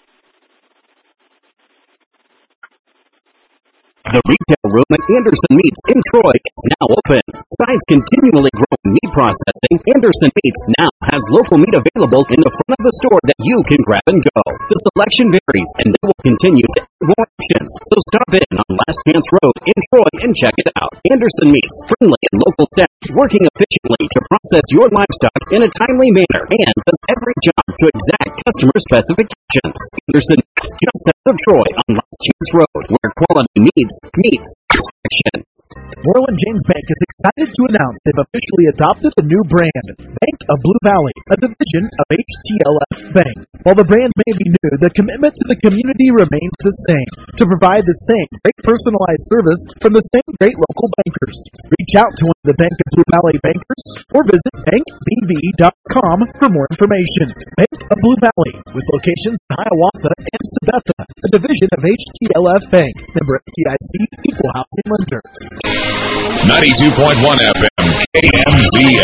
Speaker 4: The retail room at Anderson Meats in Troy is now open. Besides continually growing meat processing, Anderson Meats now has local meat available in the front of the store that you can grab and go. The selection varies, and they will continue to add more options. So stop in on Last Chance Road in Troy and check it out. Anderson Meats, friendly and local staff, working efficiently to process your livestock in a timely manner and does every job to exact customer specifications. Anderson Meats, just south of Troy on Last Chance Road, where quality needs meets perfection.
Speaker 14: Moreland James Bank is excited to announce they've officially adopted a new brand, Bank of Blue Valley, a division of H T L F Bank. While the brand may be new, the commitment to the community remains the same, to provide the same great personalized service from the same great local bankers. Reach out to one of the Bank of Blue Valley bankers or visit bank b v dot com for more information. Bank of Blue Valley, with locations in Hiawatha and Sabetha, a division of H T L F Bank, member F D I C, equal housing lender.
Speaker 16: ninety-two point one F M, K M Z A.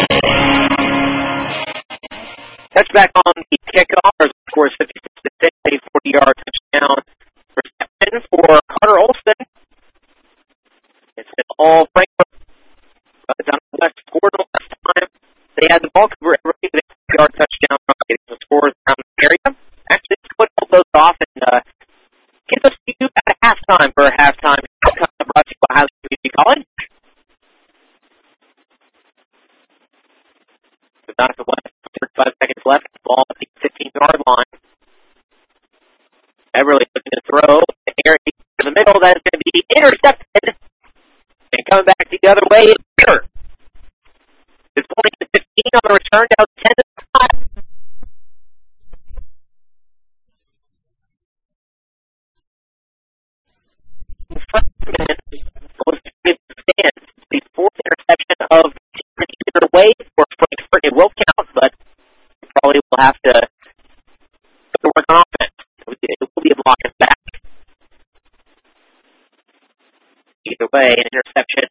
Speaker 2: Touch back on the kickoff. Of course, fifty-six to six, a forty-yard touchdown reception for Carter Olsen. turned out ten to five. Was stands the fourth interception of either way for Frankfurt. It will count, but probably will have to work on offense. It will be a block and back. Either way, an interception.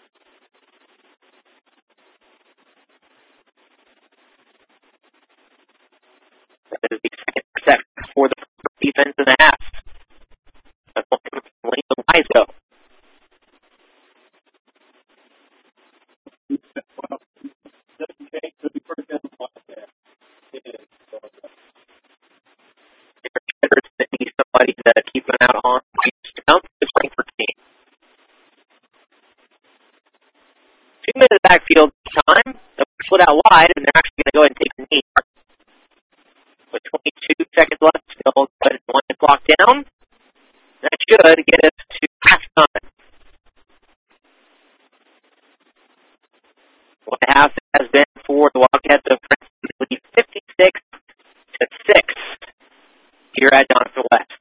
Speaker 2: That is the second interception for the defense in the half. That's one coming from Lane Wiseau. Somebody to keep an out on the Frankfurt team. Two minutes backfield time. They'll split out wide, and they're actually going to go ahead and take a knee. With twenty-two seconds left, still one clock down. That should get us to halftime. What the half has been for the Wildcats of Princeton, fifty-six to six here at Donovan West.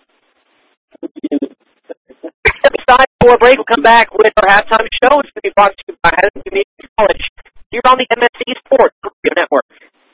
Speaker 2: Side for a break. We'll come back with our halftime show. It's going to be brought to you by Highland Community College here on the M S C Sports Network.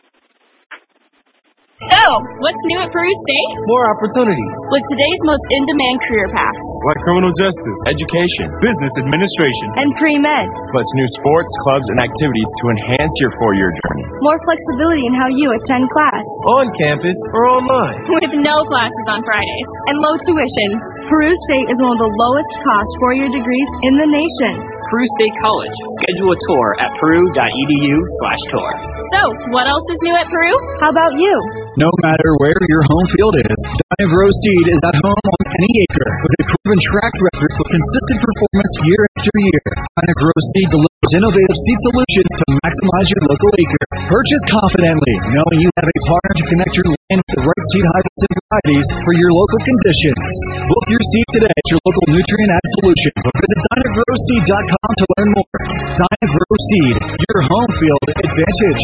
Speaker 9: So, what's new at Peru State?
Speaker 22: More opportunities.
Speaker 9: With today's most in-demand career paths.
Speaker 22: Like criminal justice, education, business administration,
Speaker 9: and pre-med.
Speaker 22: Plus new sports, clubs, and activities to enhance your four-year journey.
Speaker 9: More flexibility in how you attend class.
Speaker 22: On campus or online.
Speaker 9: With no classes on Fridays. And low tuition. Peru State is one of the lowest cost four-year degrees in the nation.
Speaker 23: Peru State College. Schedule a tour at peru.edu slash tour.
Speaker 9: So, what else is new at Peru? How about you?
Speaker 24: No matter where your home field is, Dive Rose Seed is at home on any acre with a proven track record for consistent performance year after year. Dive Rose Seed delivers innovative seed solutions to maximize your local acre. Purchase confidently, knowing you have a partner to connect your land with the right seed hybrids and varieties for your local conditions. Book your seed today at your local nutrient ag solution or visit dive rose seed dot com to learn more. Dive Rose Seed, your home field advantage.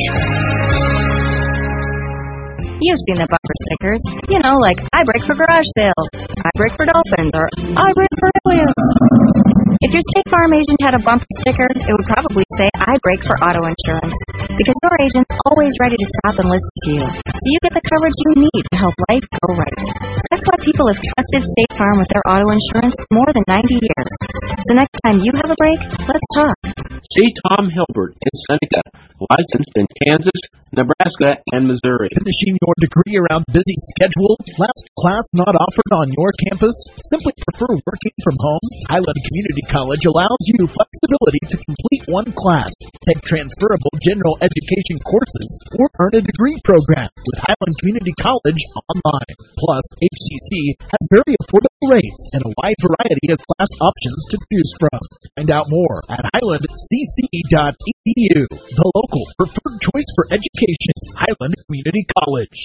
Speaker 25: You've seen the bumper stickers. You know, like, I brake for garage sales, I brake for dolphins, or I brake for aliens. If your State Farm agent had a bumper sticker, it would probably say, I brake for auto insurance. Because your agent's always ready to stop and listen to you. So you get the coverage you need to help life go right. That's why people have trusted State Farm with their auto insurance for more than ninety years. So next time you have a break, let's talk.
Speaker 4: See Tom Hilbert in Seneca, licensed in Kansas, Nebraska, and Missouri.
Speaker 14: Finishing your degree around busy schedules? Last class not offered on your campus? Simply prefer working from home? Highland Community College allows you flexibility to complete one class, take transferable general education courses, or earn a degree program with Highland Community College online. Plus, H C C has very affordable rates and a wide variety of class options to choose from. Find out more at highland c c dot e d u, the local preferred choice for education, Highland Community College.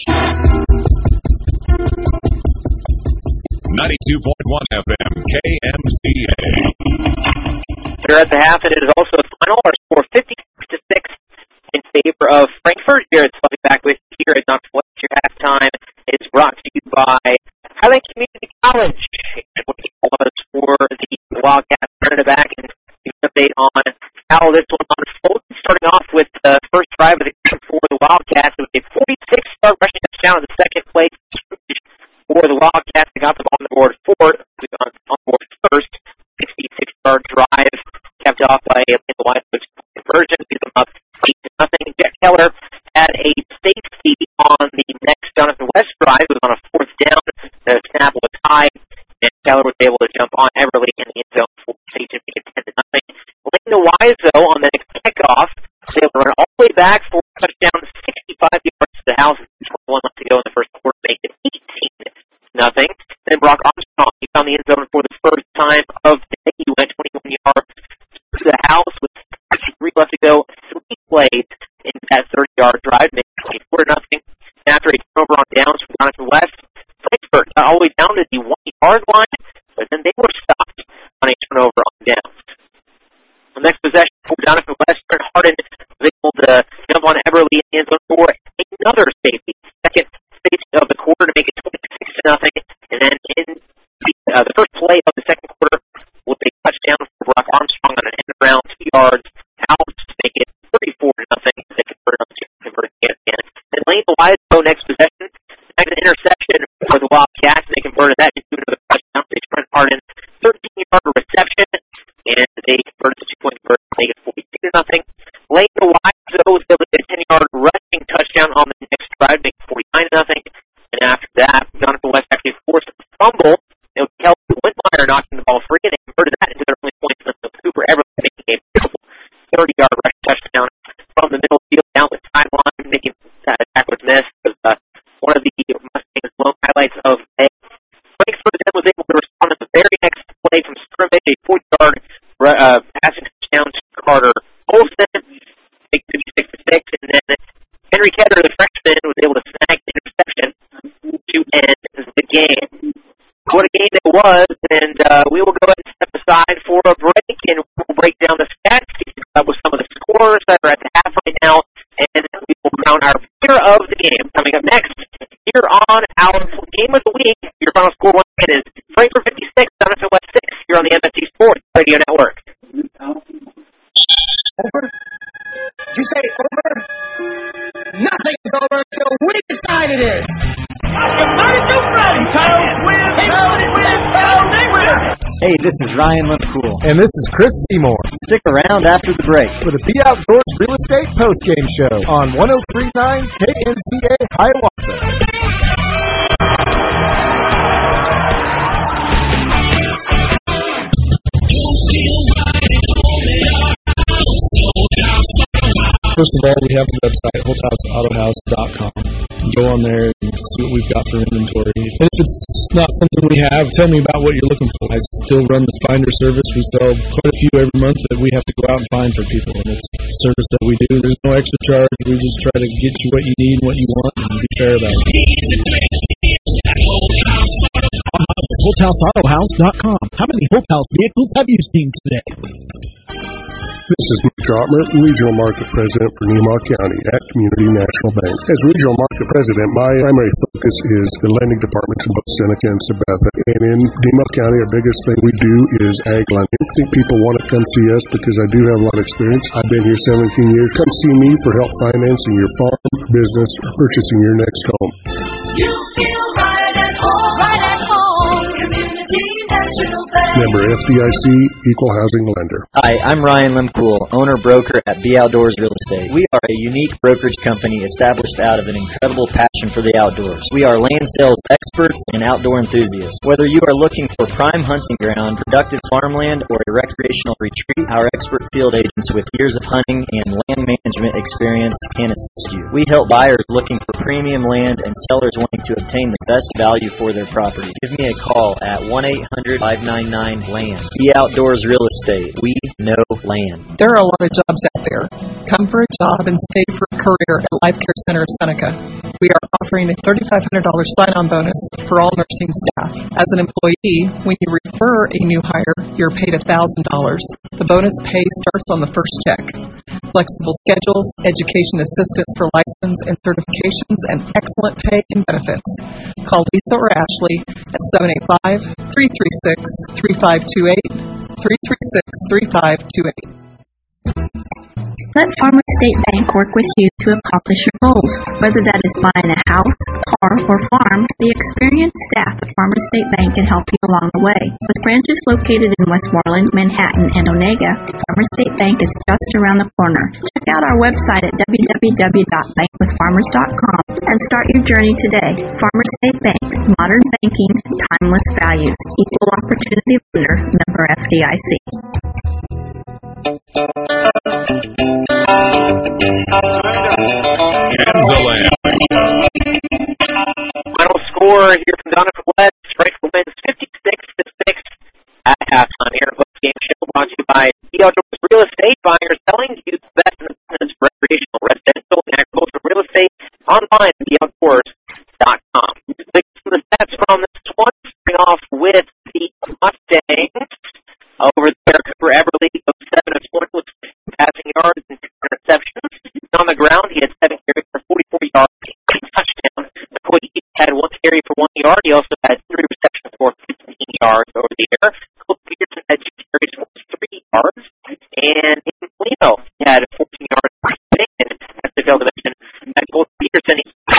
Speaker 16: ninety-two point one F M, K M C A.
Speaker 2: Here at the half, and it is also a final. Our score fifty-six to six in favor of Frankfurt. Here it's Fluffy back with you here at Knox West. Your halftime is brought to you by Highland Community College. What was for the Wildcats turning it back and give an update on how this one unfolded. Starting off with the first drive of the game for the Wildcats. It was a forty-six yard rushing touchdown in the second place for the Wildcats. They got them on the board fourth, on board first. sixty-six yard drive kept off by a White conversion. Beat them up eight to nothing. Jeff Keller had a safety on the next Jonathan West drive. It was on a fourth down. The snap was high, and Keller was able to jump on Everly in the end zone for safety to make it ten to nothing. Lane Wiseau on the next kickoff was able to run all the way back for a touchdown, sixty-five yards to the house. twenty-one left to go in the first quarter, make it eighteen to nothing. Then Brock Armstrong, he found the end zone for the first time of the day. He went twenty-one yards to the house with three left to go. Three plays in that thirty yard drive, making it twenty-four to nothing. After a turnover on downs from Jonathan West, Frankfurt got all the way down to the one yard line, but then they were stopped on a turnover on downs. The next possession for Jonathan West, Trent Harden was able to jump on Everly Lane Wiseau next possession. Next interception for the Wildcats. They converted that into another touchdown. They Trent Harden, thirteen-yard reception, and they converted the two-point conversion to make it forty-two to nothing. Lane Wiseau was able to get a ten-yard rushing touchdown on the next drive, making forty-nine to nothing. And after that, Jonathan West actually forced a fumble. It was Kelsey Whitmire knocking the ball free, and they converted that into their only points of Cooper Everly, making a thirty-yard rushing touchdown from the middle field down the sideline, making that attack was missed. It was uh, one of the Mustangs' lone highlights of the day. Frankfurt then was able to respond to the very next play from scrimmage, a forty-yard uh, passing touchdown to Carter Olson, make it six to six, and then Henry Ketter, the freshman, was able to snag the interception to end the game. What a game it was, and uh, we will go ahead and step aside for a break, and we'll break down the stats uh, with some of the scores that are at the half right now, and we will crown our player of the game. Coming up next, here on our Game of the Week, your final score once again is Frankfurt fifty-six, Jonathan West six, here on the M S T Sports Radio Network.
Speaker 8: Over? Did you say over? Nothing is over until we decide it is.
Speaker 11: Hey, this is Ryan Lempool.
Speaker 12: And this is Chris Seymour.
Speaker 11: Stick around after the break
Speaker 12: for the Be Outdoors Real Estate Postgame Show on one oh three point nine K N T A Hiawatha. First of all, we have a website, holthouse auto house dot com. Go on there and see what we've got for inventory. And if it's not something we have, tell me about what you're looking for. I still run the finder service. We sell quite a few every month that we have to go out and find for people. And it's a service that we do. There's no extra charge. We just try to get you what you need and what you want and be fair about it.
Speaker 14: holthouse auto house dot com. How many Holthouse vehicles have you seen today?
Speaker 13: This is Mike Trotmer, Regional Market President for Nemah County at Community National Bank. As Regional Market President, my primary focus is the lending departments in both Seneca and Sabetha. And in Nemah County, our biggest thing we do is ag lending. I think people want to come see us because I do have a lot of experience. I've been here seventeen years. Come see me for help financing your farm, business, or purchasing your next home.
Speaker 6: You feel right at home, right at home. Community National Bank.
Speaker 13: Member F D I C, Equal Housing Lender.
Speaker 11: Hi, I'm Ryan Lempool, owner-broker at Be Outdoors Real Estate. We are a unique brokerage company established out of an incredible passion for the outdoors. We are land sales experts and outdoor enthusiasts. Whether you are looking for prime hunting ground, productive farmland, or a recreational retreat, our expert field agents with years of hunting and land management experience can assist you. We help buyers looking for premium land and sellers wanting to obtain the best value for their property. Give me a call at one eight hundred, five nine nine, land. Be Outdoors Real Estate. We know land.
Speaker 17: There are a lot of jobs out there. Come for a job and stay for a career at Life Care Center of Seneca. We are offering a three thousand five hundred dollars sign-on bonus for all nursing staff. As an employee, when you refer a new hire, you're paid one thousand dollars. The bonus pay starts on the first check. Flexible schedules, education assistance for license and certifications, and excellent pay and benefits. Call Lisa or Ashley at seven eight five, three three six, three five two eight, three three six, three five two eight.
Speaker 15: Let Farmers State Bank work with you to accomplish your goals. Whether that is buying a house, car, or farm, the experienced staff at Farmers State Bank can help you along the way. With branches located in Westmoreland, Manhattan, and Onega, Farmers State Bank is just around the corner. Check out our website at w w w dot bank with farmers dot com and start your journey today. Farmers State Bank, modern banking, timeless values, equal opportunity lender, member F D I C.
Speaker 2: Final score here from Jonathan West. Frankfurt wins fifty-six to six at halftime here at Post Game Show, brought to you by Be Outdoors Real Estate. Buying or selling, use the best in the business, recreational, residential, and agricultural real estate online at be outdoors dot com. Some of the stats from this one, starting off with the Mustangs. Over there, Cooper Everly goes seven of twenty, passing yards and two interceptions. On the ground, he had seven carries for forty-four yards, eight touchdowns. McCoy had one carry for one yard. He also had three receptions for fifteen yards over the air. Cole Peterson had two carries for three yards. And in Lino, he had fourteen yards for Bacon. That's the field position. And Cole Peterson, he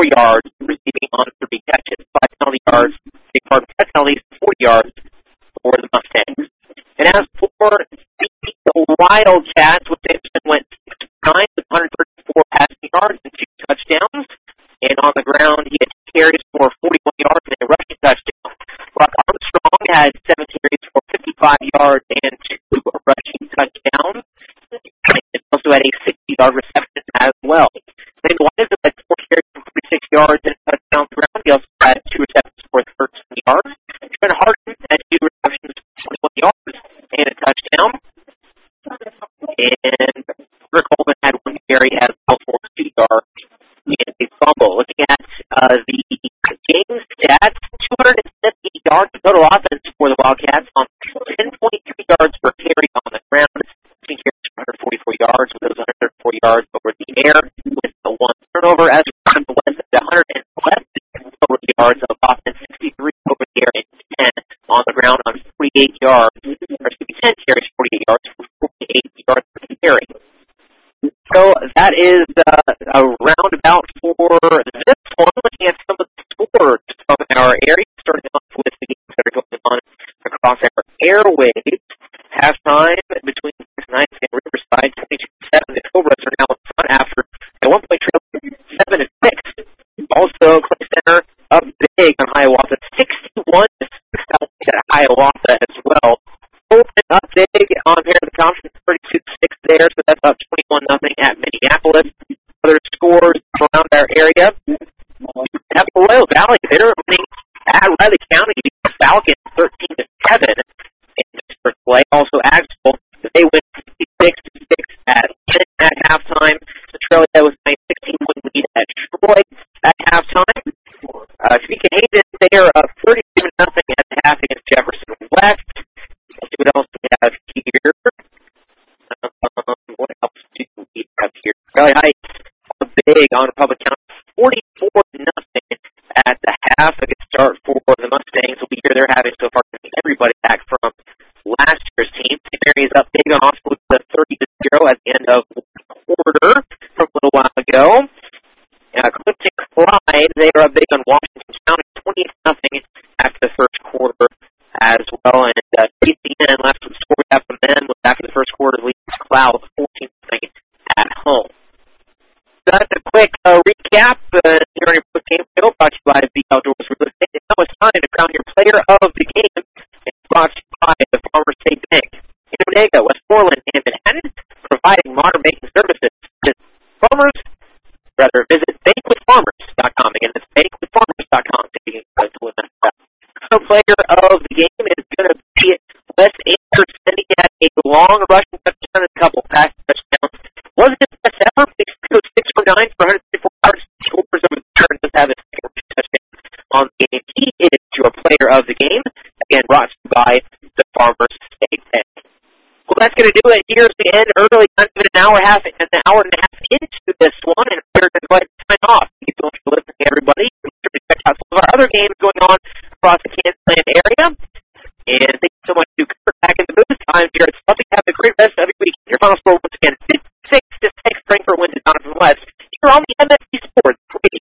Speaker 2: forty-four yards, receiving on three catches. Five penalty yards, big part of ten penalties, forty yards for the Mustangs. And as for the Wildcats, Wes Anderson went six for nine with one hundred thirty-four passing yards and two touchdowns. And on the ground, he had carries for forty-one yards and a rushing touchdown. Brock Armstrong had seven carries for fifty-five yards and two rushing touchdowns. He also had a sixty-yard reception as well. Then Wiseman had four carries for forty-six yards and a touchdown ground. He also had two receptions for thirteen yards. Trent Harden had two receptions for twenty-one yards and a touchdown. And Rick Coleman had one carry as well for two yards and a fumble. Looking at uh, the game stats, two hundred seventy yards of total offense for the Wildcats on ten point three yards per carry on the ground. Two carries for one hundred forty-four yards with those one hundred thirty-four yards over the air with the one turnover. As for the West, one hundred eleven over the yards of offense, sixty-three over the air and ten on the ground on forty-eight yards. Or excuse me, ten carries, forty-eight yards for forty-eight yards per carry. So that is uh, a roundabout for this one. Looking at some of the scores from our area, starting off with the games that are going on across our airwaves. Halftime between Knights and Riverside, twenty-two to seven. The Cobras are now in front after a one-point trail, seven to six. Also, Clay Center up big on Hiawatha, sixty-one to six at Hiawatha as well. Open up big on here in the conference, thirty-two to six there, so that's up twenty-one nothing at Minneapolis. Other scores around our area. At Royal Valley, they're winning at Riley County, Falcons thirteen to seven. And for play, also Axville, they win sixty-six to six at at halftime. Centralia was a sixteen-point lead at Troy at halftime. Uh, Topeka Hayden, they are up thirty-two to nothing at the half against Jefferson West. Let's see what else we have here. Um, what else do we have here? Valley Heights, big on Republic County, forty-four to nothing at the half. A good start for the Mustangs. Will be here they're having so far everybody back from last year's team. Saint Mary's up big on Austin with the thirty to zero at the end of one quarter from a little while ago. Uh, Clinton Clyde, they are up big on Washington County, twenty to nothing after the first quarter as well. And uh, T C N left with score we have from them was after the first quarter lead Cloud fourteen to nothing at home. So that's a quick uh, recap uh, here on your post game show brought to you by the Outdoors Real Estate. And now it's time to crown your player of the game. It's brought to you by the Farmers State Bank in Onega, Westmoreland, and Manhattan, providing modern banking services. Visit Farmers, rather visit bank with farmers dot com. Again, it's bank with farmers dot com. So player of the game is going to be Wes Anderson. He had a long rushing touchdown and a couple pass touchdowns. Wasn't his best effort, but he goes six for nine for one hundred fifty-four yards. Scores over the turn, does have his second rushing touchdown on the game. He is your player of the game. Again, brought to you by the Farmers State Bank. Well, that's going to do it here at the end, early, kind of an hour and a half, an hour and a half into this one, and we're going to go ahead and sign off. Thank you so much for listening, everybody. Be sure to check out some of our other games going on across the Kansas Land area. And thank you so much to Kurt back in the booth. I'm Jared Spelling. Have a great rest of the week. Your final score once again, fifty-six to six. Frankfurt wins at Donovan West. You're on the M S C Sports Radio.